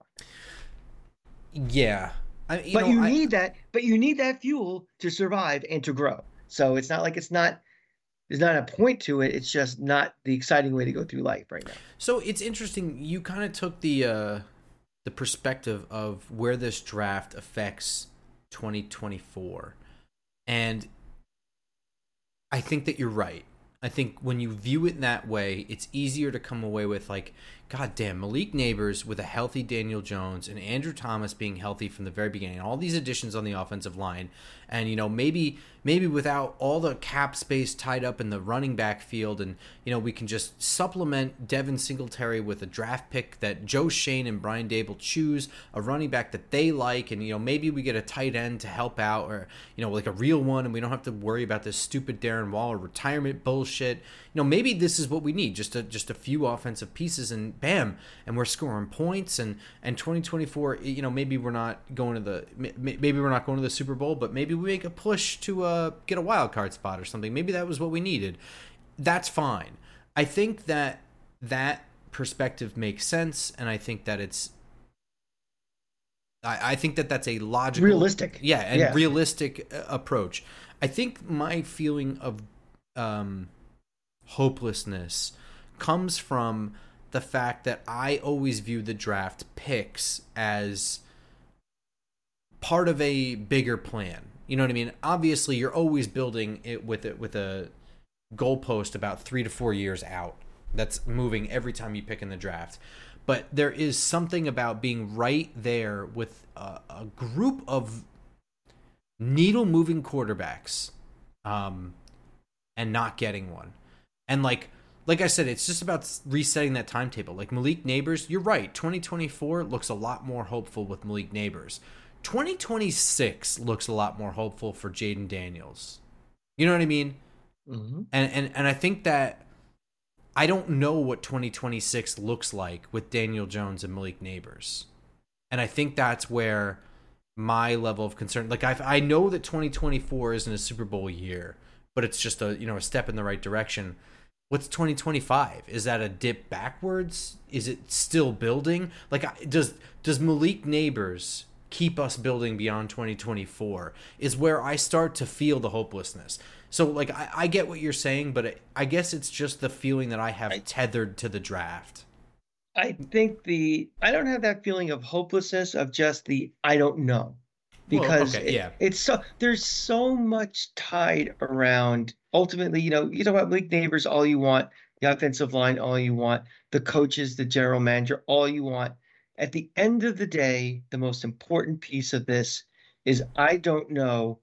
Yeah. I, you But know, you I, need that, but you need that fuel to survive and to grow. So it's not like it's not there's not a point to it. It's just not the exciting way to go through life right now. So it's interesting. You kind of took the uh, the perspective of where this draft affects twenty twenty-four, and I think that you're right. I think when you view it in that way, it's easier to come away with like, God damn, Malik Neighbors with a healthy Daniel Jones and Andrew Thomas being healthy from the very beginning, all these additions on the offensive line, and you know maybe maybe without all the cap space tied up in the running back field, and you know we can just supplement Devin Singletary with a draft pick that Joe Shane and Brian Dable choose, a running back that they like, and you know maybe we get a tight end to help out, or you know like a real one, and we don't have to worry about this stupid Darren Waller retirement bullshit. You know maybe this is what we need, just a just a few offensive pieces, and bam, and we're scoring points, and and twenty twenty-four, you know maybe we're not going to the maybe we're not going to the Super Bowl, but maybe we make a push to uh get a wild card spot or something. Maybe that was what we needed. That's fine. I think that that perspective makes sense, and I think that it's I, I think that that's a logical, Realistic. yeah, and Yeah. realistic uh, approach. I think my feeling of um, hopelessness comes from the fact that I always view the draft picks as part of a bigger plan. You know what I mean? Obviously, you're always building it with it with a goalpost about three to four years out. That's moving every time you pick in the draft. But there is something about being right there with a, a group of needle-moving quarterbacks, um, and not getting one. And like, like I said, it's just about resetting that timetable. Like Malik Neighbors, you're right. twenty twenty-four looks a lot more hopeful with Malik Neighbors. twenty twenty-six looks a lot more hopeful for Jaden Daniels. You know what I mean? Mm-hmm. And and and I think that I don't know what twenty twenty-six looks like with Daniel Jones and Malik Neighbors. And I think that's where my level of concern, like I I know that twenty twenty-four isn't a Super Bowl year, but it's just a, you know, a step in the right direction. What's twenty twenty-five? Is that a dip backwards? Is it still building? Like does does Malik Neighbors keep us building beyond twenty twenty-four is where I start to feel the hopelessness. So, like, I, I get what you're saying, but it, I guess it's just the feeling that I have I, tethered to the draft. I think the I don't have that feeling of hopelessness of just the I don't know, because well, okay, it, yeah. it's so there's so much tied around. Ultimately, you know, you know about Malik Neighbors all you want, the offensive line all you want, the coaches, the general manager all you want. At the end of the day, the most important piece of this is I don't know.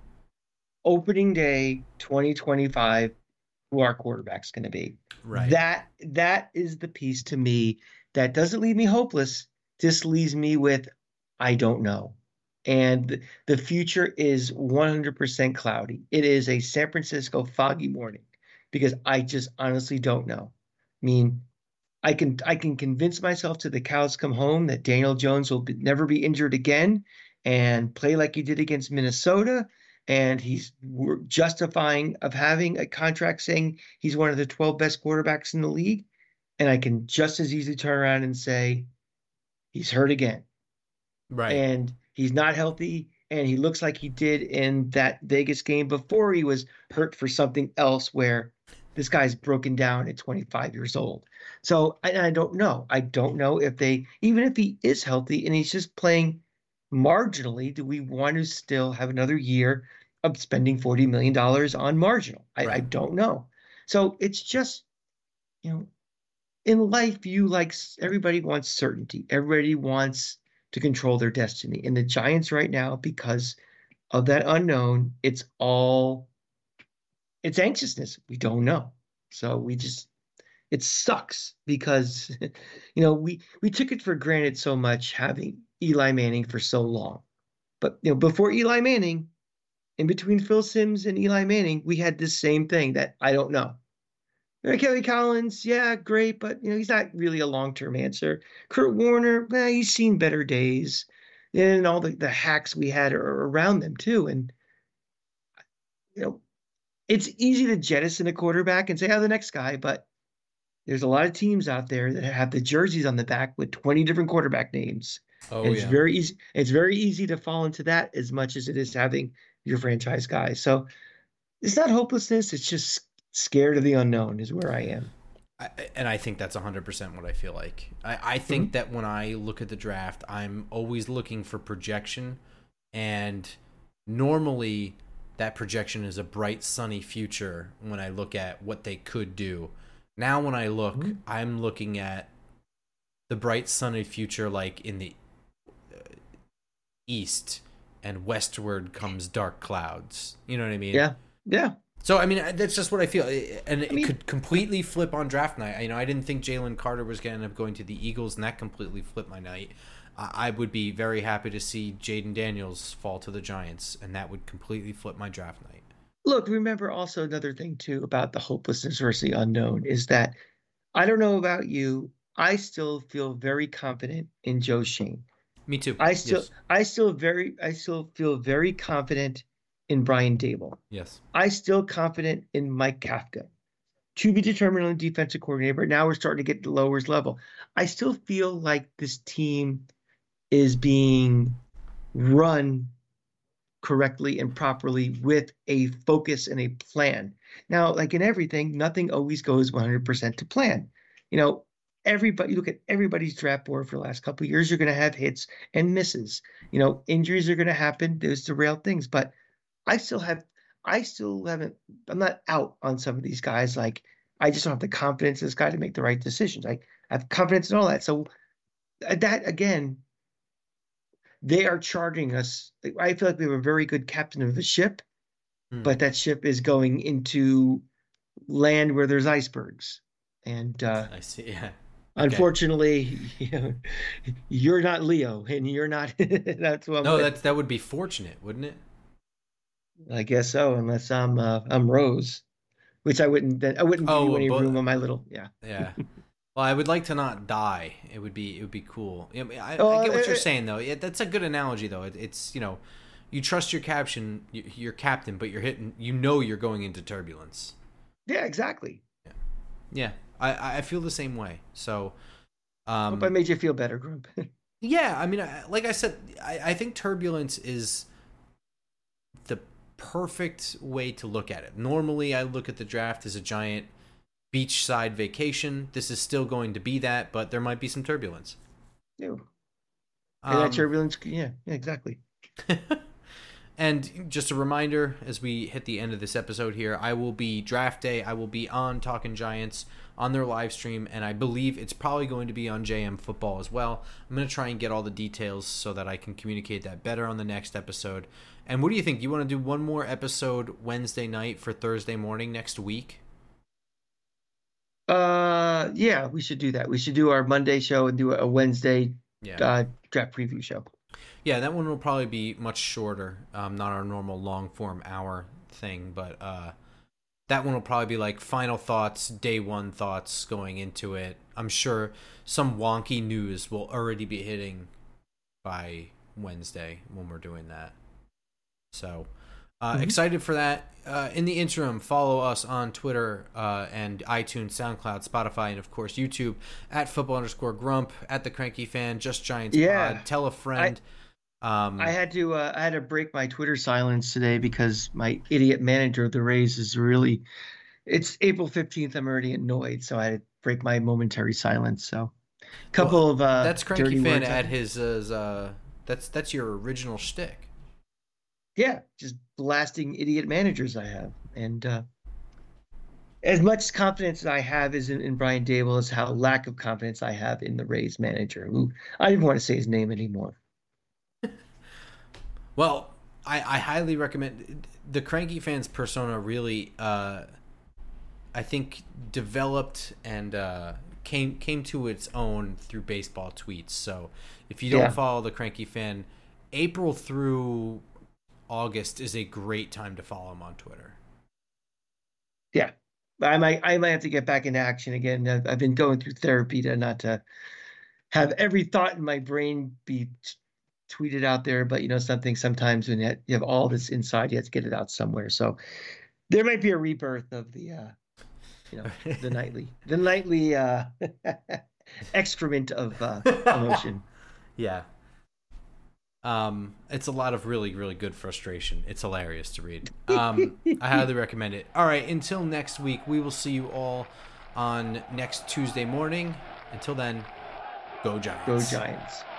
Opening day twenty twenty-five, who our quarterback's going to be. Right. That that is the piece to me that doesn't leave me hopeless. Just leaves me with I don't know. And the future is one hundred percent cloudy. It is a San Francisco foggy morning because I just honestly don't know. I mean, I can I can convince myself till the cows come home that Daniel Jones will be, never be injured again and play like he did against Minnesota. And he's justifying of having a contract saying he's one of the twelve best quarterbacks in the league. And I can just as easily turn around and say he's hurt again. Right. And he's not healthy. And he looks like he did in that Vegas game before he was hurt for something else where this guy's broken down at twenty-five years old. So I, I don't know. I don't know if they, even if he is healthy and he's just playing marginally, do we want to still have another year of spending forty million dollars on marginal? I, Right. I don't know. So it's just, you know, in life, you like everybody wants certainty. Everybody wants to control their destiny. And the Giants right now, because of that unknown, it's all it's anxiousness. We don't know. So we just it sucks because you know we we took it for granted so much having Eli Manning for so long. But you know, before Eli Manning, in between Phil Simms and Eli Manning, we had this same thing that I don't know. Kelly Collins, yeah, great, but you know he's not really a long-term answer. Kurt Warner, well, he's seen better days, and all the, the hacks we had are around them too. And you know, it's easy to jettison a quarterback and say, "Oh, the next guy," but there's a lot of teams out there that have the jerseys on the back with twenty different quarterback names. Oh And it's yeah. very easy. It's very easy to fall into that as much as it is having your franchise guy. So it's not hopelessness. It's just scared of the unknown is where I am. I, and I think that's one hundred percent what I feel like. I, I think mm-hmm. that when I look at the draft, I'm always looking for projection. And normally that projection is a bright, sunny future when I look at what they could do. Now when I look, mm-hmm. I'm looking at the bright, sunny future like in the uh, east, and westward comes dark clouds. You know what I mean? Yeah, yeah. So, I mean, that's just what I feel. And it I mean, could completely flip on draft night. You know, I didn't think Jalen Carter was going to end up going to the Eagles, and that completely flipped my night. Uh, I would be very happy to see Jaden Daniels fall to the Giants, and that would completely flip my draft night. Look, remember also another thing, too, about the hopelessness versus the unknown is that, I don't know about you, I still feel very confident in Joe Schoen. Me too. I still, yes. I still very, I still feel very confident in Brian Daboll. Yes. I still confident in Mike Kafka. To be determined on the defensive coordinator, but now we're starting to get to lowers level. I still feel like this team is being run correctly and properly with a focus and a plan. Now, like in everything, nothing always goes one hundred percent to plan. You know, everybody, you look at everybody's draft board for the last couple of years, you're going to have hits and misses. You know, injuries are going to happen. There's derailed things, but I still have, I still haven't, I'm not out on some of these guys. Like, I just don't have the confidence in this guy to make the right decisions. I have confidence in all that. So that, again, they are charging us. I feel like we have a very good captain of the ship, hmm. but that ship is going into land where there's icebergs. And uh, I see, yeah. Unfortunately, you know, you're not Leo, and you're not. That's what. I'm no, that's that would be fortunate, wouldn't it? I guess so, unless I'm uh, I'm Rose, which I wouldn't. I wouldn't give oh, you any but, room on my little. Yeah. Yeah. Well, I would like to not die. It would be it would be cool. I, I, oh, I get what uh, you're saying though. Yeah, that's a good analogy though. It, it's you know, you trust your captain, your captain, but you're hitting. You know you're going into turbulence. Yeah. Exactly. Yeah. Yeah. I, I feel the same way. So, um, hope I made you feel better, Grump. yeah, I mean, like I said, I, I think turbulence is the perfect way to look at it. Normally, I look at the draft as a giant beachside vacation. This is still going to be that, but there might be some turbulence. Yeah. And um, that turbulence, yeah, yeah, exactly. And just a reminder, as we hit the end of this episode here, I will be draft day. I will be on Talking Giants on their live stream, and I believe it's probably going to be on J M Football as well. I'm going to try and get all the details so that I can communicate that better on the next episode. And what do you think? You want to do one more episode Wednesday night for Thursday morning next week? Uh, yeah, we should do that. We should do our Monday show and do a Wednesday yeah. uh, draft preview show. Yeah, that one will probably be much shorter. Um, not our normal long form hour thing, but uh, that one will probably be like final thoughts, day one thoughts going into it. I'm sure some wonky news will already be hitting by Wednesday when we're doing that. So uh, mm-hmm. excited for that. Uh, in the interim, follow us on Twitter uh, and iTunes, SoundCloud, Spotify, and of course YouTube at football underscore grump, at the Cranky Fan, Just Giants yeah. Pod. Tell a friend. I- Um, I had to uh, I had to break my Twitter silence today because my idiot manager of the Rays is really it's April fifteenth. I'm already annoyed, so I had to break my momentary silence. So, a couple Well, of uh, that's Cranky dirty Fan words. at his uh, that's that's your original shtick. Yeah, just blasting idiot managers I have, and uh, as much confidence as I have is in, in Brian Dable as how lack of confidence I have in the Rays manager, who I didn't want to say his name anymore. Well, I, I highly recommend the Cranky Fans persona. Really, uh, I think developed and uh, came came to its own through baseball tweets. So if you don't Yeah. follow the Cranky Fan, April through August is a great time to follow him on Twitter. Yeah, I might I might have to get back into action again. I've, I've been going through therapy to not to have every thought in my brain be t- tweeted out there, but you know something. Sometimes when you have, you have all this inside, you have to get it out somewhere. So there might be a rebirth of the, uh, you know, the nightly, the nightly uh, excrement of uh, emotion. Yeah. Um, it's a lot of really, really good frustration. It's hilarious to read. Um, I highly recommend it. All right, until next week, we will see you all on next Tuesday morning. Until then, go Giants. Go Giants.